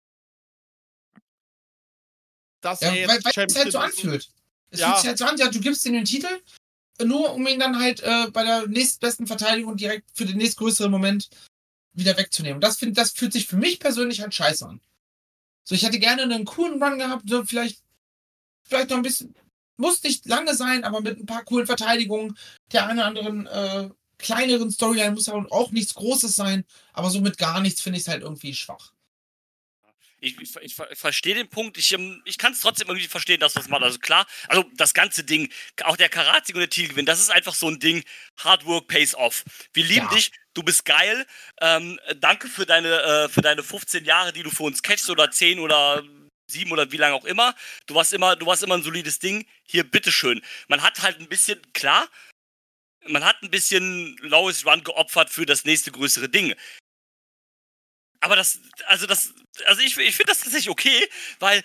dass Ja, er weil, jetzt weil es Champion halt so ist. anfühlt. Es Ja. fühlt sich halt so an, ja, du gibst ihm den Titel, nur um ihn dann halt äh, bei der nächstbesten Verteidigung direkt für den nächstgrößeren Moment wieder wegzunehmen. Das, find, das fühlt sich für mich persönlich halt scheiße an. So, ich hätte gerne einen coolen Run gehabt, so vielleicht, vielleicht noch ein bisschen, muss nicht lange sein, aber mit ein paar coolen Verteidigungen, der einen oder anderen äh, kleineren Storyline muss auch nichts Großes sein, aber so mit gar nichts finde ich es halt irgendwie schwach. Ich, ich, ich, ich verstehe den Punkt. Ich, ich kann es trotzdem irgendwie verstehen, dass das macht. Also klar, also das ganze Ding, auch der Karat-Sieg und der Titelgewinn, das ist einfach so ein Ding. Hard work pays off. Wir lieben Ja. dich, du bist geil. Ähm, danke für deine, äh, für deine fünfzehn Jahre, die du für uns catchst oder zehn oder sieben oder wie lange auch immer. Du warst immer, du warst immer ein solides Ding. Hier, bitteschön. Man hat halt ein bisschen, klar, man hat ein bisschen Lois Run geopfert für das nächste größere Ding. Aber das, also das, also ich, ich finde das tatsächlich okay, weil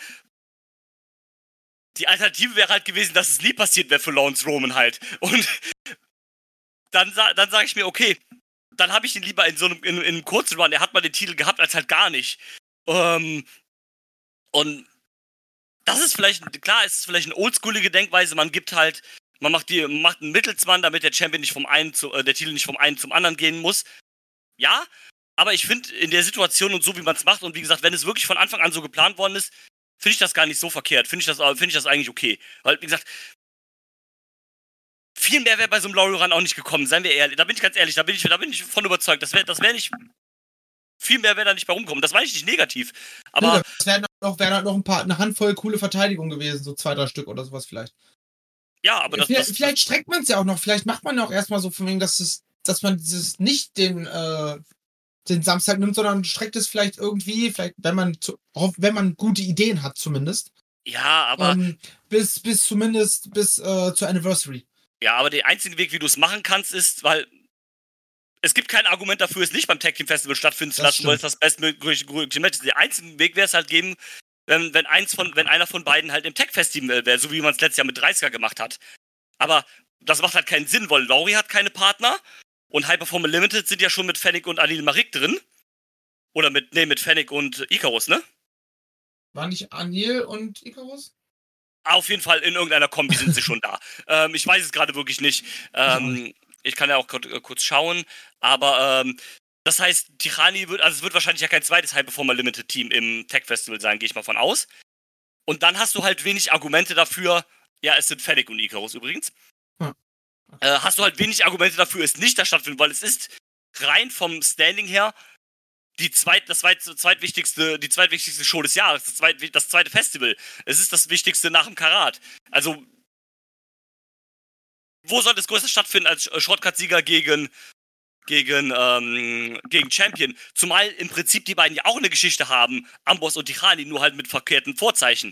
die Alternative wäre halt gewesen, dass es nie passiert wäre für Lawrence Roman halt. Und dann, dann sage ich mir, okay, dann habe ich ihn lieber in so einem, in, in einem kurzen Run, er hat mal den Titel gehabt, als halt gar nicht. Ähm, und das ist vielleicht, klar, es ist vielleicht eine oldschoolige Denkweise, man gibt halt, man macht, die, macht einen Mittelsmann, damit der Champion nicht vom einen zu, äh, der Titel nicht vom einen zum anderen gehen muss. Ja, aber ich finde, in der Situation und so, wie man es macht, und wie gesagt, wenn es wirklich von Anfang an so geplant worden ist, finde ich das gar nicht so verkehrt. Finde ich, das, find ich das eigentlich okay. Weil, wie gesagt, viel mehr wäre bei so einem Laurie Run auch nicht gekommen, seien wir ehrlich. Da bin ich ganz ehrlich, da bin ich, da bin ich von überzeugt. Das wäre das wär nicht, viel mehr wäre da nicht bei rumkommen. Das meine ich nicht negativ. Aber es wären noch, wären halt noch ein paar, eine Handvoll coole Verteidigungen gewesen, so zwei, drei Stück oder sowas vielleicht. ja, aber das, vielleicht, das, vielleicht streckt man es ja auch noch, vielleicht macht man ja auch erstmal so von wegen, dass es, dass man dieses nicht den, äh, den Samstag nimmt, sondern streckt es vielleicht irgendwie, vielleicht, wenn man zu, wenn man gute Ideen hat zumindest. ja, aber Ähm, bis, bis zumindest bis äh, zur Anniversary. ja, aber der einzige Weg, wie du es machen kannst, ist, weil es gibt kein Argument dafür, es nicht beim Tag Team Festival stattfinden zu Das lassen, weil es das bestmögliche Match ist. Der einzige Weg wäre es halt geben, wenn, wenn eins von, wenn einer von beiden halt im Tag Festival wäre, so wie man es letztes Jahr mit dreißiger gemacht hat. Aber das macht halt keinen Sinn, weil Laurie hat keine Partner und High Performer Limited sind ja schon mit Fennec und Anil Marik drin. Oder mit, nee, mit Fennec und Icarus, ne? War nicht Anil und Icarus? Auf jeden Fall in irgendeiner Kombi sind sie schon da. Ähm, ich weiß es gerade wirklich nicht. Ähm, ich kann ja auch kurz, kurz schauen. Aber ähm, Das heißt, Tichani wird, also es wird wahrscheinlich ja kein zweites High-Performer Limited Team im Tech Festival sein, gehe ich mal von aus. Und dann hast du halt wenig Argumente dafür, ja, es sind Fennec und Icarus übrigens. Hm. Äh, hast du halt wenig Argumente dafür, es nicht da stattfindet, weil es ist rein vom Standing her die zweit, das zweit, zweitwichtigste, die zweitwichtigste Show des Jahres, das, zweit, das zweite Festival. Es ist das wichtigste nach dem Karat. Also, wo soll das größte stattfinden als Shortcut-Sieger gegen, gegen, ähm, gegen Champion? Zumal im Prinzip die beiden ja auch eine Geschichte haben, Amboss und Tichani, nur halt mit verkehrten Vorzeichen.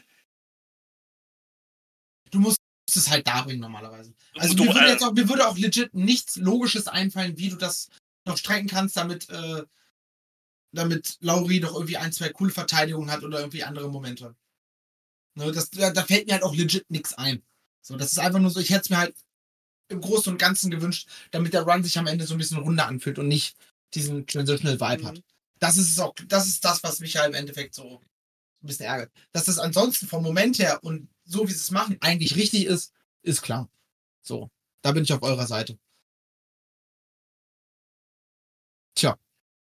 Du musst es halt da bringen normalerweise. Also Du, mir, würde äh, jetzt auch, mir würde auch legit nichts Logisches einfallen, wie du das noch strecken kannst, damit, äh, damit Lauri doch irgendwie ein, zwei coole Verteidigungen hat oder irgendwie andere Momente. Ne, das, da, da fällt mir halt auch legit nichts ein. So, das ist einfach nur so, ich hätte es mir halt im Großen und Ganzen gewünscht, damit der Run sich am Ende so ein bisschen runder anfühlt und nicht diesen Transitional Vibe Mhm. hat. Das ist es auch, das ist das, was mich halt im Endeffekt so ein bisschen ärgert. Dass das ansonsten vom Moment her und so wie sie es machen, eigentlich richtig ist, ist klar. So, da bin ich auf eurer Seite. Tja.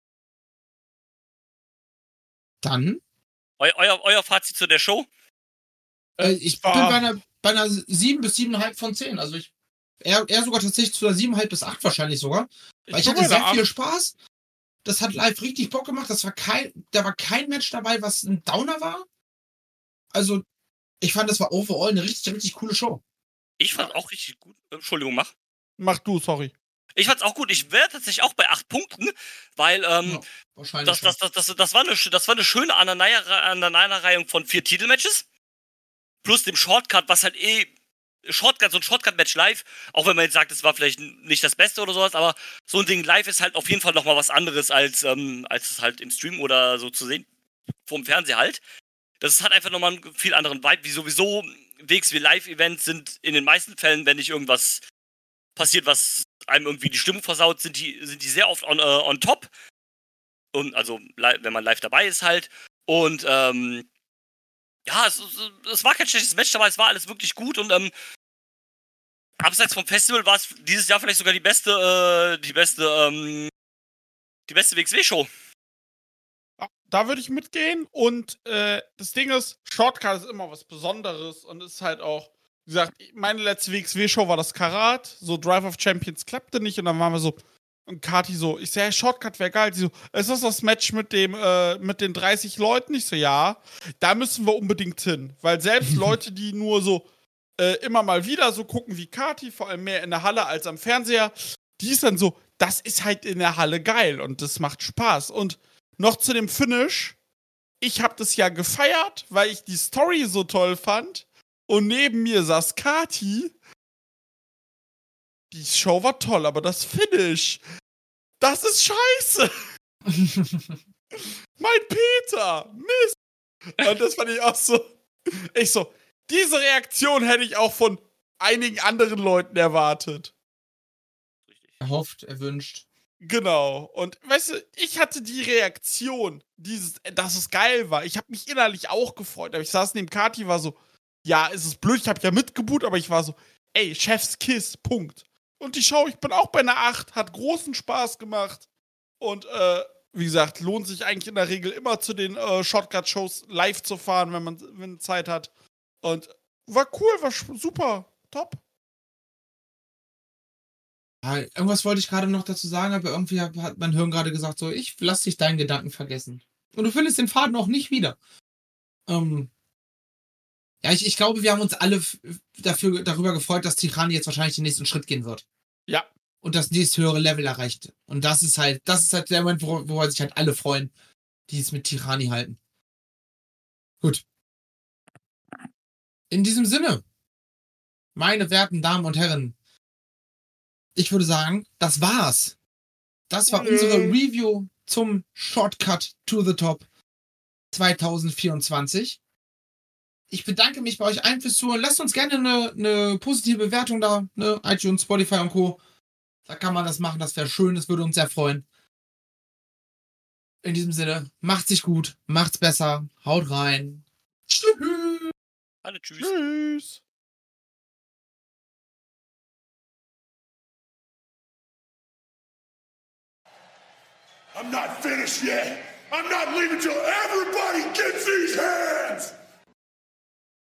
Dann, Eu, euer, euer Fazit zu der Show? äh, ich war- bin bei einer, bei einer sieben bis sieben Komma fünf von zehn. Also ich, eher, eher sogar tatsächlich zu einer sieben Komma fünf bis acht wahrscheinlich sogar. Weil ich bin hatte bei der sehr viel acht. Spaß. Das hat live richtig Bock gemacht. Das war kein, da war kein Match dabei, was ein Downer war. Also, ich fand, das war overall eine richtig, richtig coole Show. Ich fand's auch richtig gut. Entschuldigung, mach. Mach du, sorry. Ich fand's auch gut. Ich wäre tatsächlich auch bei acht Punkten, weil ähm, Ja, wahrscheinlich. das, das, das, das, das, war eine, das war eine schöne Aneinander- Aneinanderreihung von vier Titelmatches. Plus dem Shortcut, was halt eh. Shortcut, so ein Shortcut-Match live, auch wenn man jetzt sagt, es war vielleicht nicht das Beste oder sowas, aber so ein Ding live ist halt auf jeden Fall nochmal was anderes, als, ähm, als es halt im Stream oder so zu sehen, vorm Fernseher halt. Das hat einfach nochmal einen viel anderen Vibe, wie sowieso W X W Live-Events sind in den meisten Fällen, wenn nicht irgendwas passiert, was einem irgendwie die Stimmung versaut, sind die, sind die sehr oft on, äh, on top. Und also, li- wenn man live dabei ist halt. Und, ähm, ja, es, es, es war kein schlechtes Match, aber es war alles wirklich gut und, ähm, abseits vom Festival war es dieses Jahr vielleicht sogar die beste, äh, die beste, ähm, die beste W X W-Show. Ja, da würde ich mitgehen. Und äh, das Ding ist, Shortcut ist immer was Besonderes und ist halt auch, wie gesagt, meine letzte W X W-Show war das Karat. So Drive of Champions klappte nicht und dann waren wir so, und Kati so, ich sag, Shortcut wäre geil. Sie so, ist das das Match mit dem, äh, mit den dreißig Leuten? Ich so, ja, da müssen wir unbedingt hin. Weil selbst Leute, die nur so äh, immer mal wieder so gucken wie Kati, vor allem mehr in der Halle als am Fernseher, die ist dann so, das ist halt in der Halle geil und das macht Spaß. Und noch zu dem Finish, ich habe das ja gefeiert, weil ich die Story so toll fand. Und neben mir saß Kati. Die Show war toll, aber das Finish, das ist scheiße. Mein Peter, Mist. Und das fand ich auch so. Ich so, diese Reaktion hätte ich auch von einigen anderen Leuten erwartet. Erhofft, erwünscht. Genau. Und weißt du, ich hatte die Reaktion, dieses, dass es geil war. Ich habe mich innerlich auch gefreut. Aber ich saß neben Kati, war so, ja, es ist blöd, ich habe ja mitgebuht, aber ich war so, ey, Chef's Kiss, Punkt. Und die Show, ich bin auch bei einer acht, hat großen Spaß gemacht. Und, äh, wie gesagt, lohnt sich eigentlich in der Regel immer zu den äh, Shotgun-Shows live zu fahren, wenn man, wenn man Zeit hat. Und war cool, war super, top. Ja, irgendwas wollte ich gerade noch dazu sagen, aber irgendwie hat hat mein Hirn gerade gesagt, so, ich lass dich deinen Gedanken vergessen. Und du findest den Faden auch nicht wieder. Ähm, ja, ich, ich glaube, wir haben uns alle f- dafür, darüber gefreut, dass Tichani jetzt wahrscheinlich den nächsten Schritt gehen wird. Ja. Und das nächste höhere Level erreicht. Und das ist halt, das ist halt der Moment, wo, wo sich halt alle freuen, die es mit Tichani halten. Gut. In diesem Sinne, meine werten Damen und Herren, ich würde sagen, das war's. Das war Nö. unsere Review zum Shortcut to the Top zwanzig vierundzwanzig. Ich bedanke mich bei euch allen fürs Zuhören. Lasst uns gerne eine, eine positive Bewertung da, ne? iTunes, Spotify und Co. Da kann man das machen, das wäre schön, das würde uns sehr freuen. In diesem Sinne, macht's sich gut, macht's besser, haut rein. Tschüss. Alle tschüss. Tschüss. I'm not finished yet. I'm not leaving till everybody gets these hands.